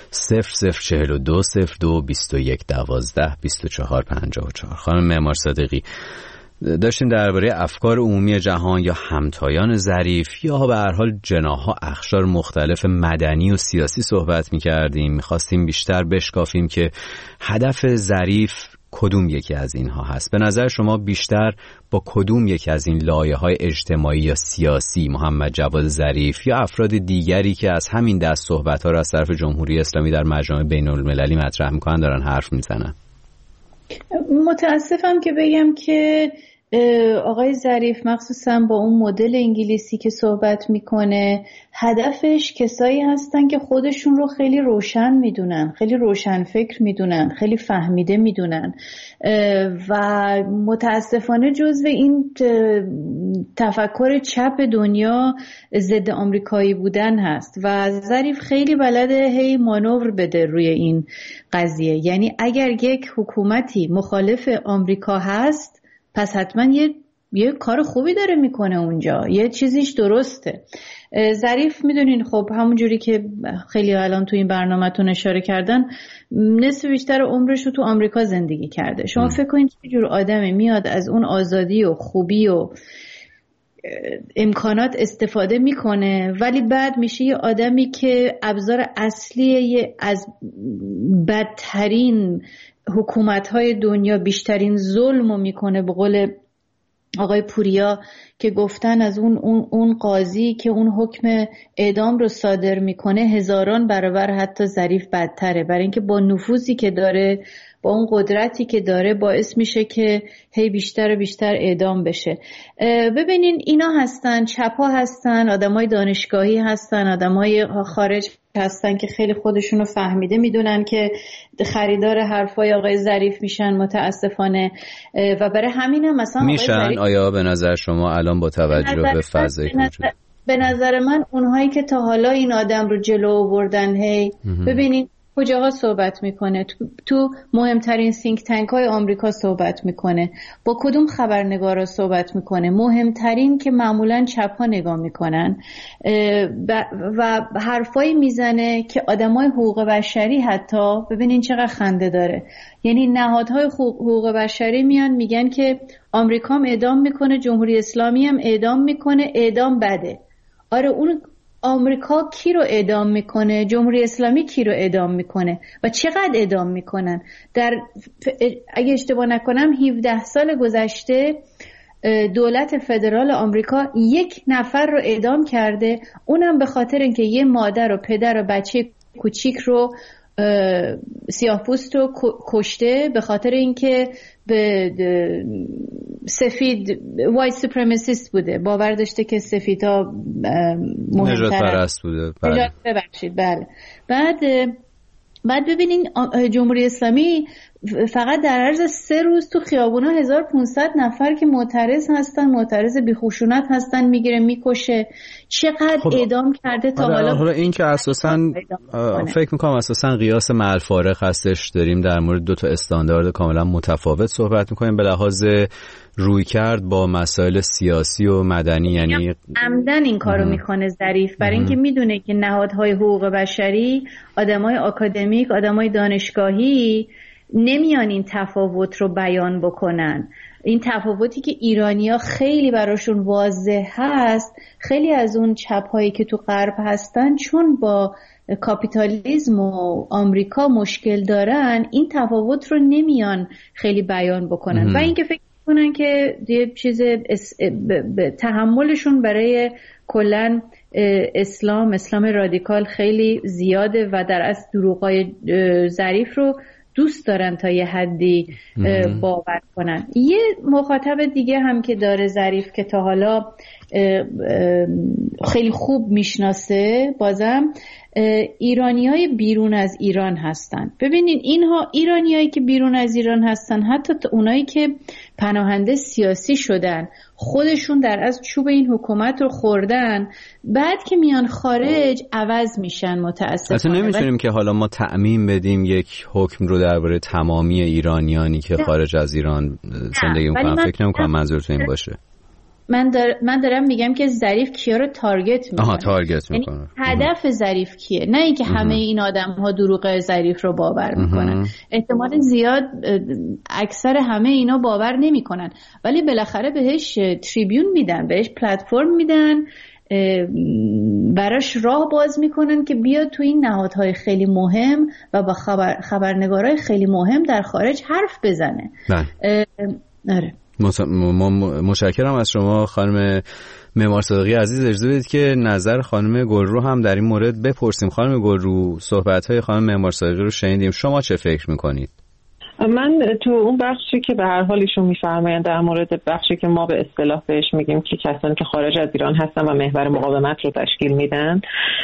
0042 02 21 12 24 54. خانم معمار صادقی، داشتیم درباره افکار عمومی جهان یا همتایان ظریف یا به هر حال جناح‌ها اقشار مختلف مدنی و سیاسی صحبت می‌کردیم. می‌خواستیم بیشتر بشکافیم که هدف ظریف کدوم یکی از اینها هست. به نظر شما بیشتر با کدوم یکی از این لایه‌های اجتماعی یا سیاسی محمد جواد ظریف یا افراد دیگری که از همین دست صحبت‌ها را از طرف جمهوری اسلامی در مجامع بین‌المللی مطرح می‌کنن دارن حرف می‌زنن؟ متاسفم که بگم که آقای ظریف مخصوصا با اون مدل انگلیسی که صحبت میکنه هدفش کسایی هستن که خودشون رو خیلی روشن میدونن، خیلی روشن فکر میدونن، خیلی فهمیده میدونن و متاسفانه جزو این تفکر چپ دنیا ضد آمریکایی بودن هست و ظریف خیلی بلده هی مانور بده روی این قضیه. یعنی اگر یک حکومتی مخالف آمریکا هست پس حتما یه کار خوبی داره میکنه اونجا، یه چیزیش درسته. ظریف میدونین خب همون جوری که خیلی الان تو این برنامه‌تون اشاره کردن نصف بیشتر عمرش رو تو آمریکا زندگی کرده. شما فکر کنید چه جور آدمی میاد از اون آزادی و خوبی و امکانات استفاده میکنه ولی بعد میشه یه آدمی که ابزار اصلی از بدترین حکومت‌های دنیا بیشترین ظلمو میکنه. به قول آقای پوریا که گفتن از اون قاضی که اون حکم اعدام رو صادر میکنه هزاران برابر حتی ظریف بدتره، برای اینکه با نفوذی که داره با اون قدرتی که داره باعث میشه که هی بیشتر و بیشتر اعدام بشه. ببینین اینا هستن، چپا هستن، آدمای دانشگاهی هستن، آدمای خارج هستن که خیلی خودشونو فهمیده میدونن که خریدار حرفای آقای ظریف میشن متاسفانه و برای همین هم مثلا میشن. آیا به نظر شما الان با توجه به فضایی به نظر من اونهایی که تا حالا این آدم رو جلو آوردن ببینین کجاها صحبت میکنه، تو مهمترین سینک تانک های آمریکا صحبت میکنه، با کدوم خبرنگارا صحبت میکنه، مهمترین که معمولا چپا نگاه میکنن و حرفایی میزنه که آدمای حقوق بشری حتی ببینین چقدر خنده داره. یعنی نهادهای حقوق بشری میان میگن که آمریکا هم اعدام میکنه، جمهوری اسلامی هم اعدام میکنه، اعدام بده. آره اون آمریکا کی رو اعدام میکنه؟ جمهوری اسلامی کی رو اعدام میکنه؟ و چقدر اعدام میکنن؟ اگه اشتباه نکنم 17 سال گذشته دولت فدرال آمریکا 1 نفر رو اعدام کرده، اونم به خاطر اینکه یه مادر و پدر و بچه کوچیک رو سیاه‌پوست رو کشته به خاطر اینکه به سفید وایت سوپرمسیست بوده، باور داشته که سفیدها نجات پرست بوده. ببخشید بله. بعد ببینین جمهوری اسلامی فقط در عرض 3 روز تو خیابونا 1500 نفر که معترض هستن، معترض بیخشونت هستن میگیره میکشه. چقدر اعدام کرده تا حالا؟ این که اساساً فکر میکنم اساساً قیاس مع الفارق هستش. داریم در مورد 2 تا استاندارد کاملا متفاوت صحبت میکنیم به لحاظ روی کرد با مسائل سیاسی و مدنی. یعنی عمدن این کارو میکنه ظریف برای اینکه میدونه که نهادهای حقوق بشری، آدمای آکادمیک، آدمای دانشگاهی نمیان این تفاوت رو بیان بکنن. این تفاوتی که ایرانی‌ها خیلی براشون واضح هست، خیلی از اون چپ‌هایی که تو غرب هستن چون با کاپیتالیسم و آمریکا مشکل دارن این تفاوت رو نمیان خیلی بیان بکنن و اینکه فکر کنن که یه چیز تحملشون برای کلن اسلام رادیکال خیلی زیاده و در اصل دروغای ظریف رو دوست دارن تا یه حدی باور کنن. یه مخاطب دیگه هم که داره ظریف که تا حالا خیلی خوب میشناسه بازم ایرانیای بیرون از ایران هستن. ببینین اینها ایرانیایی که بیرون از ایران هستن، حتی اونایی که پناهنده سیاسی شدن، خودشون در از چوب این حکومت رو خوردن، بعد که میان خارج عوض میشن متاسفانه. اصلا نمیتونیم که حالا ما تعمیم بدیم یک حکم رو درباره تمامی ایرانیانی که خارج از ایران زندگی میکنن. فکر نمیکنم منظورتون این باشه. من دارم میگم که ظریف کیا رو تارگت میکنه. تارگت میکنه. یعنی هدف ظریف کیه؟ نه اینکه همه این آدم‌ها دروغ ظریف رو باور میکنن. احتمال زیاد اکثر همه اینا باور نمیکنن، ولی بالاخره بهش تریبیون میدن، بهش پلتفرم میدن، براش راه باز میکنن که بیاد تو این نهادهای خیلی مهم و با خبرنگارای خیلی مهم در خارج حرف بزنه. آره. متشکرم از شما خانم معمار صادقی عزیز. اجازه بدید که نظر خانم گلرو هم در این مورد بپرسیم. خانم گلرو، صحبت‌های خانم معمار صادقی رو شنیدیم، شما چه فکر می‌کنید؟ من تو اون بخشی که به هر حال ایشون میفرمایند در مورد بخشی که ما به اصطلاح بهش میگیم که کسانی که خارج از ایران هستن و محور مقاومت رو تشکیل میدن،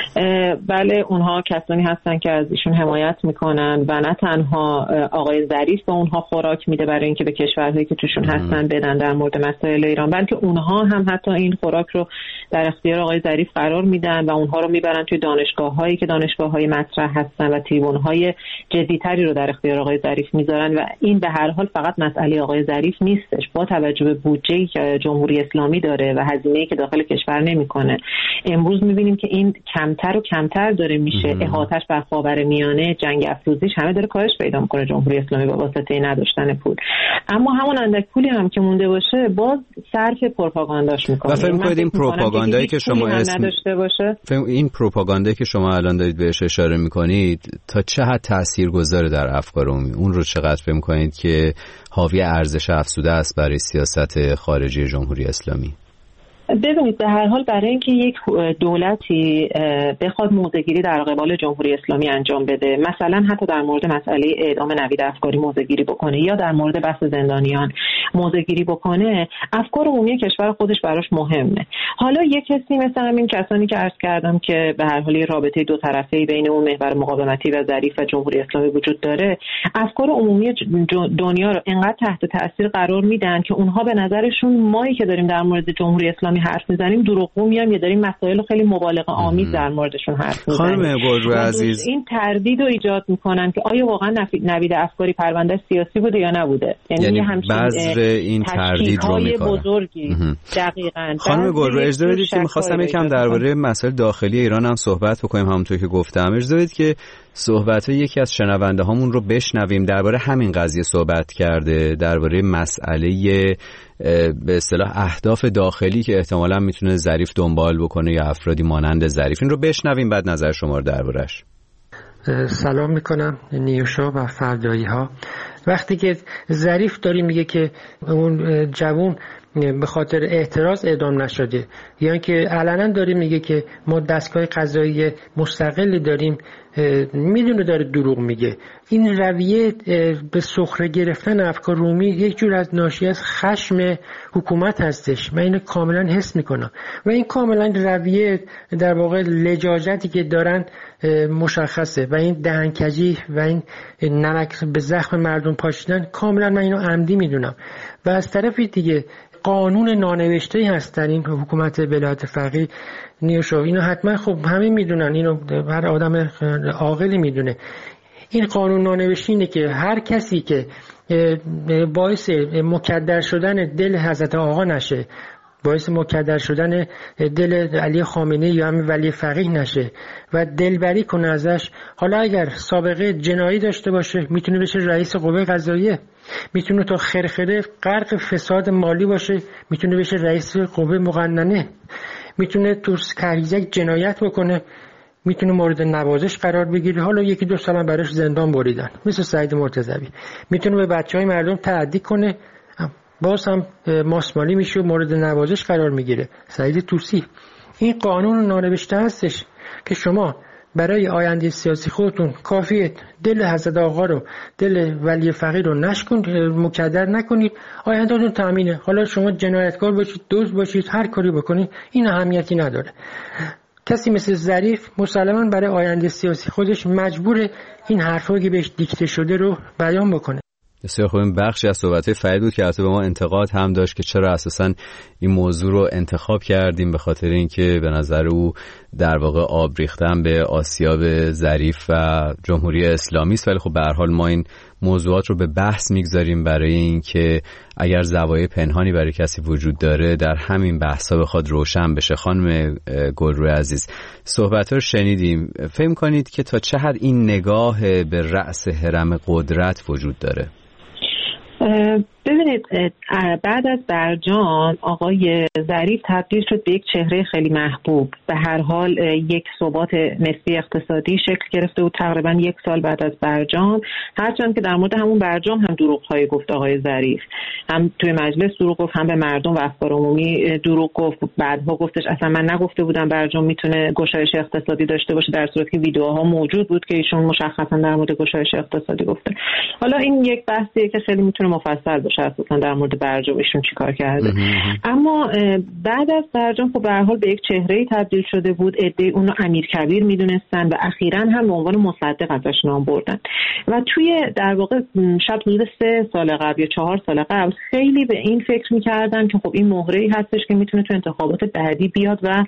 بله اونها کسانی هستن که از ایشون حمایت میکنن و نه تنها آقای ظریف به اونها خوراک میده برای اینکه به کشورهایی که توشون هستن بدن در مورد مسائل ایران، بلکه اونها هم حتی این خوراک رو در اختیار آقای ظریف قرار میدن و اونها رو میبرن توی دانشگاه‌هایی که دانشگاه‌های مطرح هستن و تریبون‌های جدی‌تری رو در اختیار آقای ظریف میذارن. و این به هر حال فقط مسئله آقای ظریف نیستش. با توجه به بودجه‌ای که جمهوری اسلامی داره و هزینه‌ای که داخل کشور نمی‌کنه، امروز می‌بینیم که این کمتر و کمتر داره میشه. احاطه‌اش بر خاورمیانه، جنگ افروزیش همه داره کاهش پیدا می‌کنه جمهوری اسلامی با واسطه نداشتن پول. اما همون اندک پولی هم که مونده باشه باز صرف پروپاگانداش می‌کنه. و فکر می‌کنید این پروپاگاندایی که شما نداشته باشه، این پروپاگاندایی که شما الان دارید بهش اشاره می‌کنید تا چه حد تاثیرگذاره در افکار عمومی؟ اون رو چقدر فکر می‌کنید که حاوی ارزش افزوده است برای سیاست خارجی جمهوری اسلامی؟ ببینید به هر حال برای اینکه یک دولتی بخواد موضع‌گیری در قبال جمهوری اسلامی انجام بده، مثلا حتی در مورد مسئله اعدام نوید افکاری موضع‌گیری بکنه یا در مورد بحث زندانیان موضع‌گیری بکنه، افکار عمومی کشور خودش براش مهمه. حالا یک کسی مثل همین کسانی که عرض کردم که به هر حال رابطه دو طرفه‌ای بین اون محور مقاومتی و ظریف و جمهوری اسلامی وجود داره، افکار عمومی دنیا رو انقدر تحت تاثیر قرار میدن که اونها به نظرشون مایی که داریم در مورد جمهوری اسلامی حرف میزنیم دروغگو میام یا داریم مسائل خیلی مبالغه آمیز در موردشون حرف میزنیم. خانم گلرو عزیز، این تردید رو ایجاد میکنن که آیا واقعا نوید افکاری پرونده سیاسی بوده یا نبوده. یعنی بذر این تردید رو میکنن. بزرگی دقیقاً. خانم گلرو اجازه بدید که می‌خواستم یکم درباره مسائل داخلی ایران هم صحبت بکنیم. همونطور که گفتم اجازه بدید که صحبت‌های یکی از شنونده هامون رو بشنویم. درباره همین قضیه صحبت کرده، درباره مسئله به اصطلاح اهداف داخلی که احتمالاً میتونه ظریف دنبال بکنه یا افرادی مانند ظریف. این رو بشنویم بعد نظر شما رو دربارش. سلام میکنم نیوشا و فردایی ها. وقتی که ظریف داری میگه که اون جوون به خاطر اعتراض اعدام نشده، یا اینکه علنا داره میگه که ما دستگاه قضایی مستقلی داریم، میدونه داره دروغ میگه. این رویه به سخره گرفتن افکار عمومی یک جور از ناشی از خشم حکومت هستش. من اینو کاملا حس میکنم و این کاملا رویه در واقع لجاجتی که دارن مشخصه و این دهنکجی و این نمک به زخم مردم پاشیدن کاملا من اینو عمدی میدونم. و از طرف دیگه قانون نانوشته‌ای هستن این حکومت ولایت فقیه نیوشو، اینو حتما خب همه میدونن، اینو هر آدم عاقلی میدونه. این قانون نانوشته اینه که هر کسی که باعث مکدر شدن دل حضرت آقا نشه، باعث مکدر شدن دل علی خامنه‌ای یا هم ولی فقیه نشه و دلبری کنه ازش، حالا اگر سابقه جنایی داشته باشه میتونه بشه رئیس قوه قضاییه، میتونه تا خرخره غرق فساد مالی باشه میتونه بشه رئیس قوه مقننه، میتونه تو کریزک جنایت بکنه میتونه مورد نوازش قرار بگیره، حالا یکی دو سال هم براش زندان بریدن مثل سعید مرتضوی، میتونه به بچهای مردم تعدی کنه باز هم ماسمالی میشه و مورد نوازش قرار میگیره، سعید طوسی. این قانون نانوشته هستش که شما برای آینده سیاسی خودتون کافیه دل حضرت آقا رو، دل ولی فقیر رو مکدر نکنید، آیندهتون تامینه. حالا شما جنایتکار باشید، دزد باشید، هر کاری بکنید، این اهمیتی نداره. کسی مثل ظریف مسلماً برای آینده سیاسی خودش مجبور این حرفایی که بهش دیکته شده رو بیان بکنه. بسیار خوب. این بخشی از صحبت‌های فرید بود که البته به ما انتقاد هم داشت که چرا اساساً این موضوع رو انتخاب کردیم، به خاطر اینکه به نظر او در واقع آب ریختن به آسیاب ظریف و جمهوری اسلامی است. ولی خب به هر حال ما این موضوعات رو به بحث میگذاریم برای اینکه اگر زوایای پنهانی برای کسی وجود داره در همین بحث‌ها بخواد روشن بشه. خانم گلروی عزیز، صحبت‌ها رو شنیدیم، فهم کنید که تا چه حد این نگاه به رأس هرم قدرت وجود داره؟ ببینید، بعد از برجام آقای ظریف تبدیل شد به یک چهره خیلی محبوب. به هر حال یک ثبات نسبی اقتصادی شکل گرفته بود تقریبا 1 سال بعد از برجام، هرچند که در مورد همون برجام هم دروغ‌های گفت آقای ظریف، هم توی مجلس دروغ گفت، هم به مردم و افکار عمومی دروغ گفت. بعدها گفتش اصلا من نگفته بودم برجام میتونه گشایش اقتصادی داشته باشه، در صورتی که ویدیوها موجود بود که ایشون مشخصا در مورد گشایش اقتصادی گفته. حالا این یک بحثیه که خیلی میتونه مفصل باشه اساسا در مورد برجام ایشون چیکار کرده. اما بعد از برجام خب به هر حال به یک چهره‌ای تبدیل شده بود. عده‌ای اون رو امیرکبیر میدونستن و اخیراً هم به عنوان مصدق ازش نام بردن و توی در واقع شاید حدود 3 سال قبل یا 4 سال قبل خیلی به این فکر میکردن که خب این مهره‌ای هستش که میتونه تو انتخابات بعدی بیاد و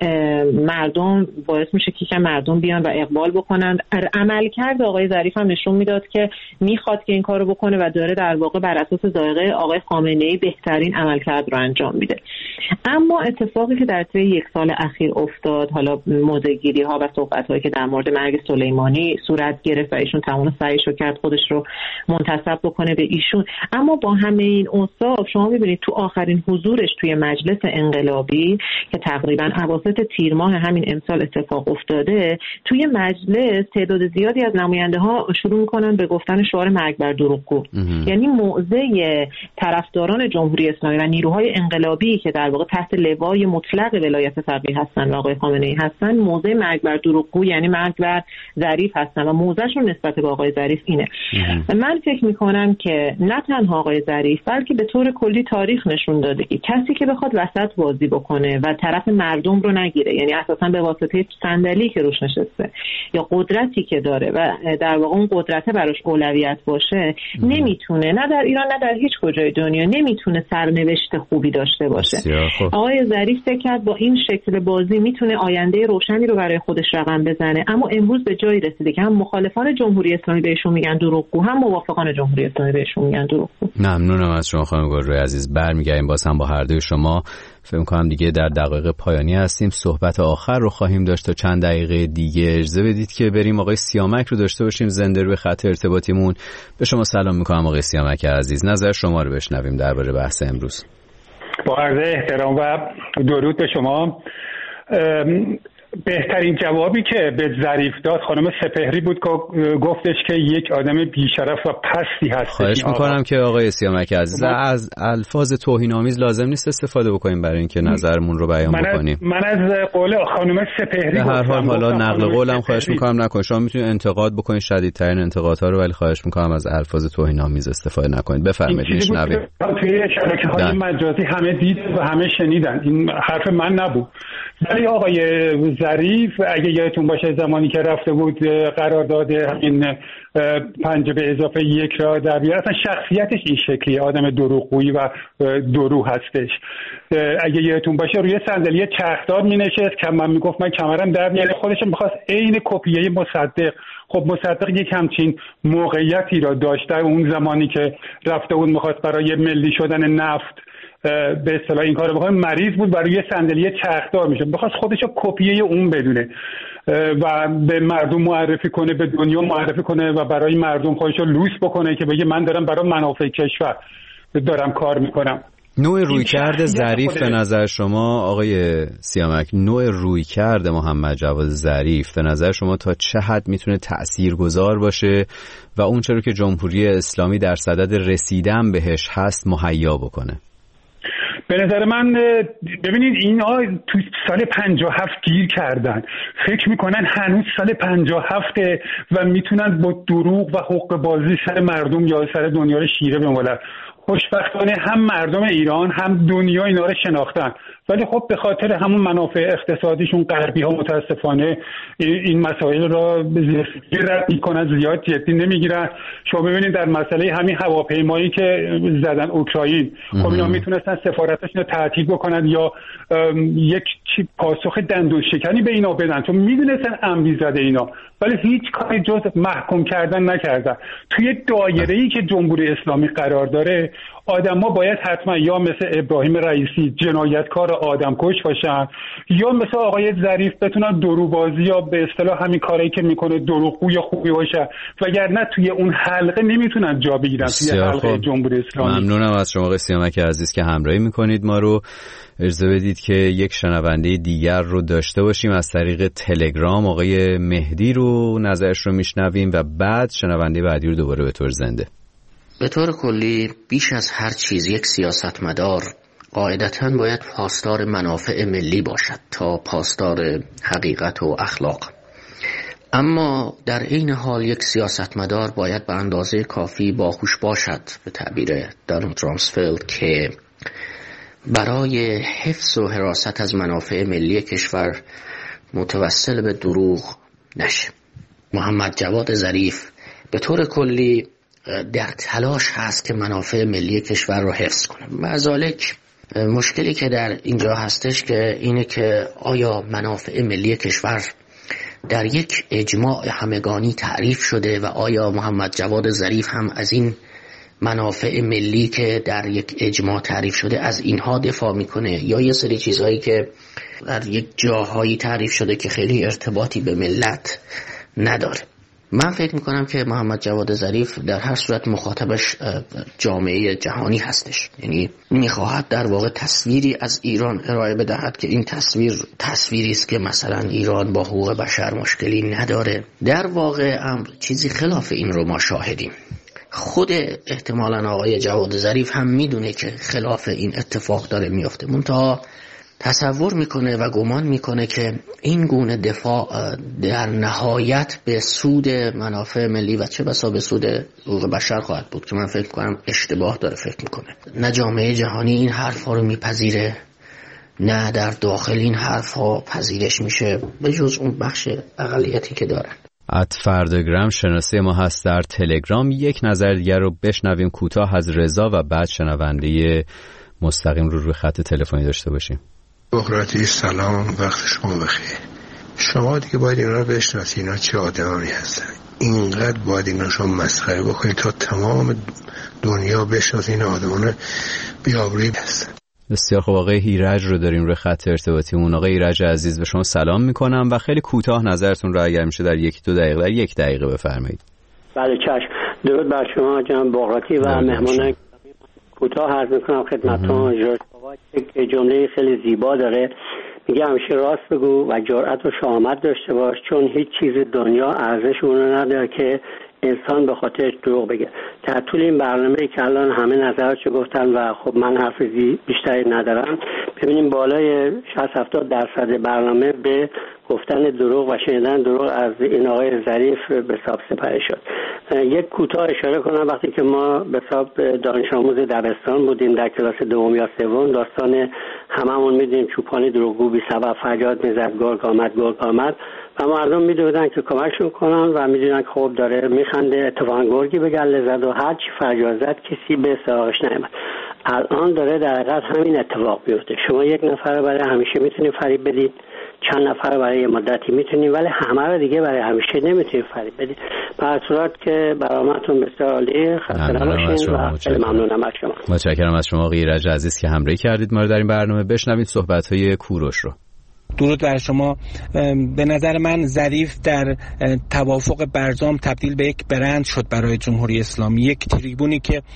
مردم باعث میشه که مردم بیان و اقبال بکنن. عملکرد آقای ظریف هم نشون میداد که میخواد که این کارو بکنه و داره در واقع بر اساس ذائقه آقای خامنه‌ای بهترین عملکرد رو انجام میده. اما اتفاقی که در طی 1 سال اخیر افتاد، حالا موضع‌گیری‌ها و صحبت‌هایی که در مورد مرگ سلیمانی صورت گرفت و ایشون تمام سعیشو کرد خودش رو منتسب بکنه به ایشون، اما با همه این اوصاف شما می‌بینید تو آخرین حضورش توی مجلس انقلابی که تقریباً اواسط تیر ماه همین امسال اتفاق افتاده، توی مجلس تعداد زیادی از نماینده‌ها شروع می‌کنن به گفتن شعار مرگ بر دروغگو. یعنی موضع طرفداران جمهوری اسلامی و نیروهای انقلابی که در واقع تحت لوای مطلق ولایت فقیه هستن و آقای خامنه‌ای هستن، موضع مرگ بر دروغگو یعنی مرگ بر ظریف هستن و موضعشون نسبت به آقای ظریف اینه. من فکر می‌کنم که نه تنها آقای ظریف بلکه به طور کلی تاریخ نشون داده که کسی که بخواد وسط بازی بکنه و طرف مردم رو نگیره، یعنی اساساً به واسطه صندلی که روش نشسته یا قدرتی که داره و در واقع اون قدرت براش اولویت باشه، نمیتونه، نه در ایران نه در هیچ کجای دنیا نمیتونه سرنوشت خوبی داشته باشه. آقای ظریف فکر کرد با این شکل بازی میتونه آینده روشنی رو برای خودش رقم بزنه، اما امروز به جایی رسیده که هم مخالفان جمهوری اسلامی بهشون میگن دروغگو، هم موافقان جمهوری اسلامی بهشون میگن دروغگو. ممنونم از شما خانم گلروی عزیز. برمیگردیم باز هم با هر دوی شما. فکر کنم دیگه در دقایق پایانی هستیم، صحبت آخر رو خواهیم داشت تا چند دقیقه دیگه. اجازه بدید که بریم آقای سیامک رو داشته باشیم زنده روی خط ارتباطیمون. به شما سلام میکنم آقای سیامک عزیز، نظر شما رو بشنویم درباره بحث امروز. با عرض احترام و درود به شما. بهترین جوابی که به ظریف داد خانم سپهری بود که گفتش که یک آدم بیشرف و پستی هست. خواهش میکنم که آقای سیامک عزیز از الفاظ توهین‌آمیز لازم نیست استفاده بکنیم برای اینکه نظرمون رو بیان بکنیم. من از قول خانم سپهری به هر حال حالا نقل قولم خواهش میکنم نکنید. شما میتونید انتقاد بکنید، شدیدترین انتقادها رو، ولی خواهش میکنم از الفاظ توهین‌آمیز استفاده نکنید. بفرمایید میشنویم. توی شبکه‌های مجازی همه دید و همه شنیدن، این حرف من نبود. ولی آقای ظریف اگه یادتون باشه زمانی که رفته بود قرارداد همین 5 به اضافه 1 را در بیاره، اصلا شخصیتش این شکلیه، آدم دروغگویی و درو هستش. اگه یادتون باشه روی صندلی چرخدار مینشست که من میگفت من کمرم در میاد، خودش میخواست عین کپیه مصدق. خب مصدق یک همچین موقعیتی را داشته اون زمانی که رفته بود میخواست برای ملی شدن نفت به اصطلاح این کارو بکنه، مریض بود و روی صندلی چرخدار میشه، بخواست خودشو کپیه اون بدونه و به مردم معرفی کنه، به دنیا معرفی کنه و برای مردم خودشو لوس بکنه که بگه من دارم برای منافع کشور دارم کار میکنم. نوع رویکرد ظریف به نظر شما آقای سیامک، نوع رویکرد محمد جواد ظریف به نظر شما تا چه حد میتونه تأثیرگذار باشه و اون چرا که جمهوری اسلامی در صدد رسیدن بهش هست مهیا بکنه؟ به نظر من ببینید اینا تو سال 57 گیر کردن، فکر میکنن هنوز سال 57 و میتونن با دروغ و حق بازی سر مردم یا سر دنیا رو شیره بمالن. خوشبختانه هم مردم ایران هم دنیا اینا رو شناختن، ولی خب به خاطر همون منافع اقتصادیشون غربی ها متاسفانه این مسائل را به زیر رد میکنن، زیاد جدی نمیگیرن. شما ببینید در مسئله همین هواپیمایی که زدن اوکراین، خب اینا میتونستن سفارتشون رو تعطیل بکنن یا یک پاسخ دندون شکنی به اینا بدن، چون میدونستن امری زده اینا، ولی هیچ کاری جز محکوم کردن نکردن. توی دایره‌ای که جمهوری اسلامی قرار داره، آدم‌ها باید حتما یا مثل ابراهیم رئیسی جنایتکار آدمکش باشن، یا مثل آقای ظریف بتونن دروغبازی یا به اصطلاح همین کاری که میکنه دروغگوی خوبی باشه، وگرنه توی اون حلقه نمیتونن جا بگیرن توی حلقه جمهوری اسلامی. ممنونم از شما آقای سیامک عزیز که همراهی میکنید ما رو. اجازه بدید که یک شنونده دیگر رو داشته باشیم از طریق تلگرام. آقای مهدی رو نظرش رو میشنویم و بعد شنونده بعدی رو دوباره به طور زنده. به طور کلی بیش از هر چیز یک سیاستمدار قاعدتاً باید پاسدار منافع ملی باشد تا پاسدار حقیقت و اخلاق. اما در این حال یک سیاستمدار باید به اندازه کافی باهوش باشد، به تعبیر دونالد رامسفلد، که برای حفظ و حراست از منافع ملی کشور متوسل به دروغ نشه. محمد جواد ظریف به طور کلی در تلاش هست که منافع ملی کشور رو حفظ کنه. مزالک مشکلی که در اینجا هستش که اینه که آیا منافع ملی کشور در یک اجماع همگانی تعریف شده و آیا محمد جواد ظریف هم از این منافع ملی که در یک اجماع تعریف شده از اینها دفاع میکنه، یا یه سری چیزهایی که در یک جاهایی تعریف شده که خیلی ارتباطی به ملت نداره. من فکر میکنم که محمد جواد ظریف در هر صورت مخاطبش جامعه جهانی هستش، یعنی میخواهد در واقع تصویری از ایران ارائه بدهد که این تصویری است که مثلا ایران با حقوق بشر مشکلی نداره. در واقع امر چیزی خلاف این رو ما شاهدیم. خود احتمالاً آقای جواد ظریف هم میدونه که خلاف این اتفاق داره میفته، منتها تصور میکنه و گمان میکنه که این گونه دفاع در نهایت به سود منافع ملی و چه بسا به سود حقوق بشر خواهد بود، که من فکر کنم اشتباه داره فکر میکنه. نه جامعه جهانی این حرفا رو میپذیره، نه در داخل این حرفا پذیرش میشه به جز اون بخش اقلیتی که دارن. @فردگرام شناسه ما هست در تلگرام. یک نظر دیگر رو بشنویم کوتاه از رضا و بعد شنونده مستقیم رو روی خط تلفنی داشته باشیم. بغراتی سلام، وقت شما بخیر. شما دیگه باید اینا رو بشناسید، اینا چه آدمی هستن. اینقدر باید اینا شما مسخره بکنید تا تمام دنیا بشناسید این آدمان بی‌آبرویی هستن. بسیار خوب. آقای ایرج رو داریم روی خط ارتباطیمون. آقای ایرج عزیز به شما سلام میکنم و خیلی کوتاه نظرتون رو اگر میشه در 1-2 دقیقه در 1 دقیقه بفرمایید. بله چشم. درود بر شما جناب بغراتی و مهمان. کوتاه عرض میکنم خدمتتون. یک جمله خیلی زیبا داره، میگه همیشه راست بگو و جرأت و شهامت داشته باش، چون هیچ چیز دنیا ارزش اون نداره که انسان به خاطرش دروغ بگه. در طول این برنامه‌ای که الان همه نظراتشو گفتن و خب من حرف بیشتری ندارم، ببینیم بالای 60-70% برنامه به گفتن دروغ و شنیدن دروغ از این آقای ظریف به حساب سپری شد. یک کوتاه اشاره کنم، وقتی که ما به حساب دانش آموز دبستان بودیم در کلاس دوم یا سوم، داستان هممون میدونیم چوپانی دروغگو بی سبب فریاد میزد گرگ آمد و مردم میدونن که کمکشون کنن و میدونن که خوب داره میخنده، اتفاقا گرگی به گله زد و هر چی فریاد زد کسی به سراغش نیامد. الان داره در حقیقت همین اتفاق میفته. شما یک نفر برای همیشه میتونید فریب بدید، چند نفر برای یه مدتی میتونید، ولی همه رو دیگه برای همیشه نمیتونید فریب بدید. به صورت که برنامه‌تون بسیار عالی، خسته نباشید و خیلی ممنونم از شما. متشکرم از شما آقای ایرج عزیز که همراهی کردید ما رو در این برنامه. بشنوید صحبت‌های کوروش رو. درود بر شما. به نظر من ظریف در توافق برجام تبدیل به یک برند شد برای جمهوری اسلامی، یک تریبونی که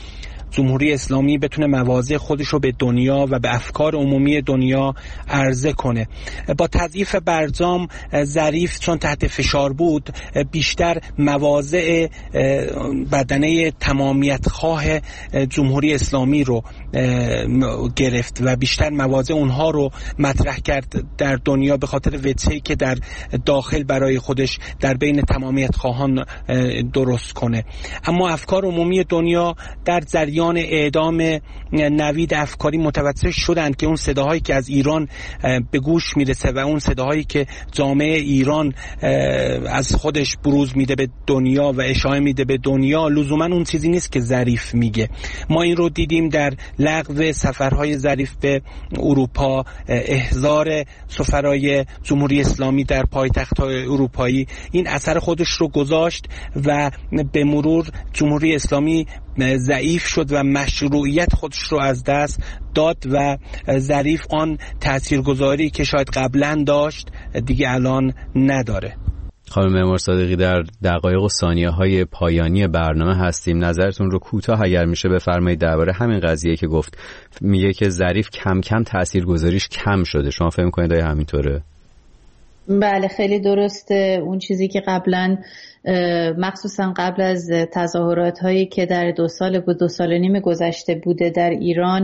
جمهوری اسلامی بتونه مواضع خودش رو به دنیا و به افکار عمومی دنیا عرضه کنه. با تضعیف برجام ظریف چون تحت فشار بود بیشتر مواضع بدنه تمامیت خواه جمهوری اسلامی رو گرفت و بیشتر مواضع اونها رو مطرح کرد در دنیا به خاطر وجهی که در داخل برای خودش در بین تمامیت خواهان درست کنه. اما افکار عمومی دنیا در جریان اعدام نوید افکاری متوجه شدند که اون صداهایی که از ایران به گوش میرسه و اون صداهایی که جامعه ایران از خودش بروز میده به دنیا و اشاعه میده به دنیا لزوما اون چیزی نیست که ظریف میگه. ما این رو دیدیم در لغو سفرهای ظریف به اروپا، احضار سفرای جمهوری اسلامی در پایتخت‌های اروپایی، این اثر خودش رو گذاشت و به مرور جمهوری اسلامی ضعیف شد و مشروعیت خودش رو از دست داد و ظریف آن تاثیرگذاری که شاید قبلا داشت دیگه الان نداره. خانم معمار صادقی، در دقایق و ثانیه‌های پایانی برنامه هستیم. نظرتون رو کوتاه اگر میشه بفرمایید درباره همین قضیه که گفت. میگه که ظریف کم کم تاثیرگذاریش کم شده. شما فکر می‌کنید آیا همینطوره؟ بله خیلی درسته. اون چیزی که قبلا مخصوصا قبل از تظاهرات هایی که در 2 سال و نیم گذشته بوده در ایران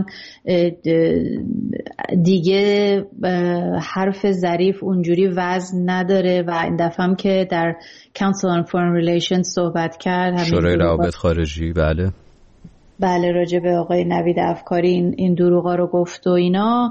دیگه حرف ظریف اونجوری وزن نداره و این دفعه هم که در Council on Foreign Relations صحبت کرد، شورای روابط خارجی، بله راجع به آقای نوید افکاری این دروغا رو گفت و اینا،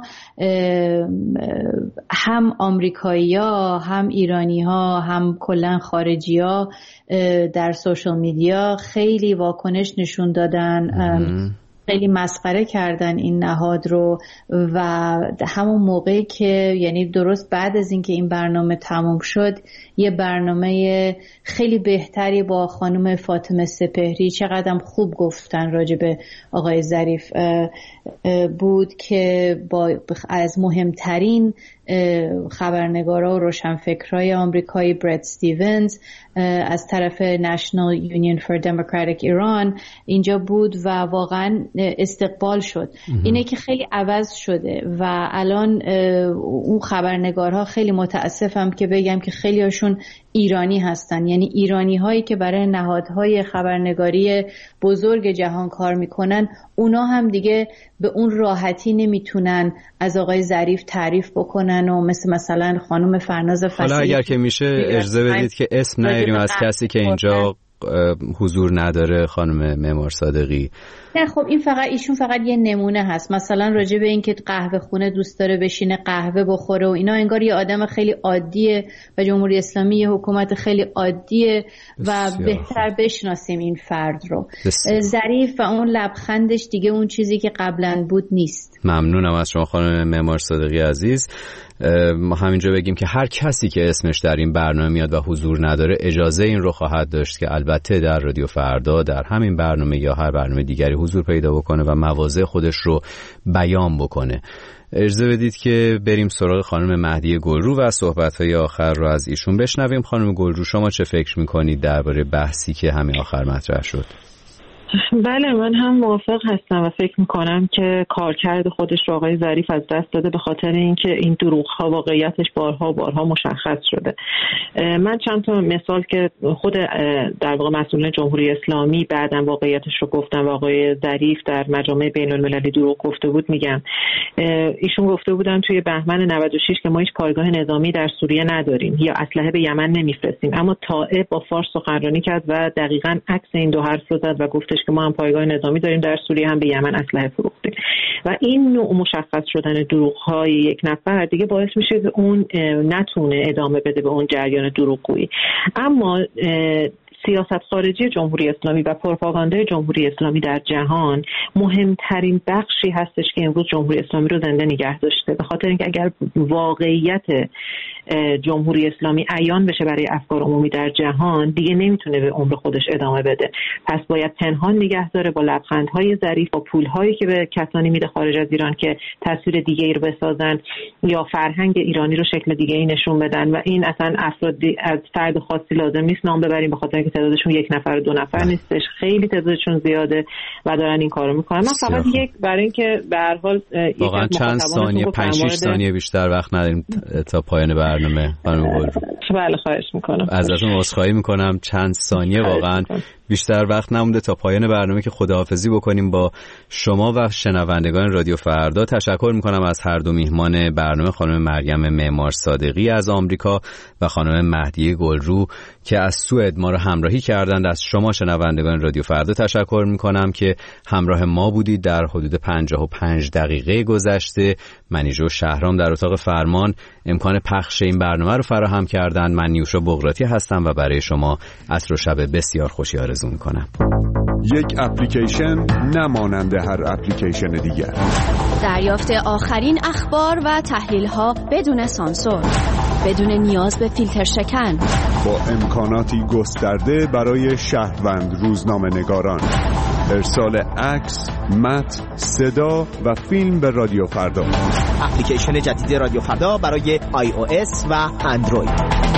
هم آمریکایی‌ها هم ایرانی‌ها هم کلاً خارجی‌ها در سوشال میدیا خیلی واکنش نشون دادن، خیلی مسخره کردن این نهاد رو و همون موقعی که یعنی درست بعد از اینکه این برنامه تموم شد یه برنامه خیلی بهتری با خانم فاطمه سپهری چقدر خوب گفتن راجع به آقای ظریف بود که با از مهمترین خبرنگارا و روشنفکرای آمریکایی برد استیونز از طرف National Union for Democratic Iran اینجا بود و واقعا استقبال شد. اینه که خیلی عوض شده و الان اون خبرنگارها خیلی متاسفم که بگم که خیلی هاشون ایرانی هستن، یعنی ایرانی هایی که برای نهادهای خبرنگاری بزرگ جهان کار میکنن اونا هم دیگه به اون راحتی نمیتونن از آقای ظریف تعریف بکنن و مثلا خانم فرناز فصیح. حالا اگر که میشه اجازه بدید که اسم نیاریم از کسی که اینجا حضور نداره خانم معمار صادقی. نه خب ایشون فقط یه نمونه هست. مثلا راجع به این که قهوه خونه دوست داره بشینه قهوه بخوره و اینا، انگار یه آدم خیلی عادیه و جمهوری اسلامی یه حکومت خیلی عادیه و بهتر بشناسیم این فرد رو. ظریف و اون لبخندش دیگه اون چیزی که قبلا بود نیست. ممنونم از شما خانم معمار صادقی عزیز. ما همینجا بگیم که هر کسی که اسمش در این برنامه میاد و حضور نداره اجازه این رو خواهد داشت که البته در رادیو فردا در همین برنامه یا هر برنامه دیگری حضور پیدا بکنه و مواضع خودش رو بیان بکنه. اجازه بدید که بریم سراغ خانم مهدی گلرو و صحبت‌های آخر رو از ایشون بشنویم. خانم گلرو، شما چه فکر می‌کنید درباره بحثی که همین آخر مطرح شد؟ بله من هم موافق هستم و فکر میکنم که کارکرد خودش رو آقای ظریف از دست داده به خاطر اینکه این دروغ‌ها واقعیتش بارها مشخص شده. من چند تا مثال که خود در واقع مسئولین جمهوری اسلامی بعداً واقعیتش رو گفتن و آقای ظریف در مجامع بین‌المللی دروغ گفته بود میگم. ایشون گفته بودن توی بهمن 96 که ما هیچ پایگاه نظامی در سوریه نداریم یا اسلحه به یمن نمیفرستیم، اما طائب با فارس سخنرانی کرد و دقیقاً عکس این دو حرف رو زد و گفتش که ما هم پایگاه نظامی داریم در سوریه، هم به یمن اسلحه فروختیم. و این نوع مشخص شدن دروغ‌های یک نفر دیگه باعث میشه که اون نتونه ادامه بده به اون جریان دروغگویی. اما سیاست خارجی جمهوری اسلامی و پروپاگاندای جمهوری اسلامی در جهان مهمترین بخشی هستش که امروز جمهوری اسلامی رو زنده نگه داشته، به خاطر اینکه اگر واقعیت جمهوری اسلامی عیان بشه برای افکار عمومی در جهان، دیگه نمیتونه به عمر خودش ادامه بده. پس باید پنهان نگه داره، با لبخندهای ظریف، با پولهایی که به کسانی میده خارج از ایران که تصویر دیگه‌ای رو بسازن یا فرهنگ ایرانی رو شکل دیگه‌ای نشون بدن. و این اصلا افراد از فرد خاصی لازم نیست نام ببریم، به خاطر اینکه تعدادشون 1 نفر 2 نفر نیستش، خیلی تعدادشون زیاده و دارن این کارو میکنن. من فقط برای اینکه به هر حال واقعا چند ثانیه 5-6 ثانیه بیشتر وقت نداریم تا پایان برنامه. خانم گلرو بله خواهش میکنم، ازتون عذرخواهی میکنم، چند ثانیه واقعا بیشتر وقت نمونده تا پایان برنامه که خداحافظی بکنیم با شما و شنوندگان رادیو فردا. تشکر میکنم از هر دو میهمان برنامه، خانم مریم معمار صادقی از آمریکا و خانم مهدیه گلرو که از سوئد ما رو همراهی کردند. از شما شنوندگان رادیو فردا تشکر میکنم که همراه ما بودید در حدود 55 دقیقه گذشته. منیژه شهرام در اتاق فرمان امکان پخش این برنامه رو فراهم کردند. من نیوشا بغراتی هستم و برای شما عصر و شب بسیار خوشی آرزو میکنم. یک اپلیکیشن نمانند هر اپلیکیشن دیگر. دریافت آخرین اخبار و تحلیل‌ها بدون سانسور، بدون نیاز به فیلتر شکن، با امکاناتی گسترده برای شهروند روزنامه‌نگاران. ارسال عکس، متن، صدا و فیلم به رادیو فردا. اپلیکیشن جدید رادیو فردا برای iOS و اندروید.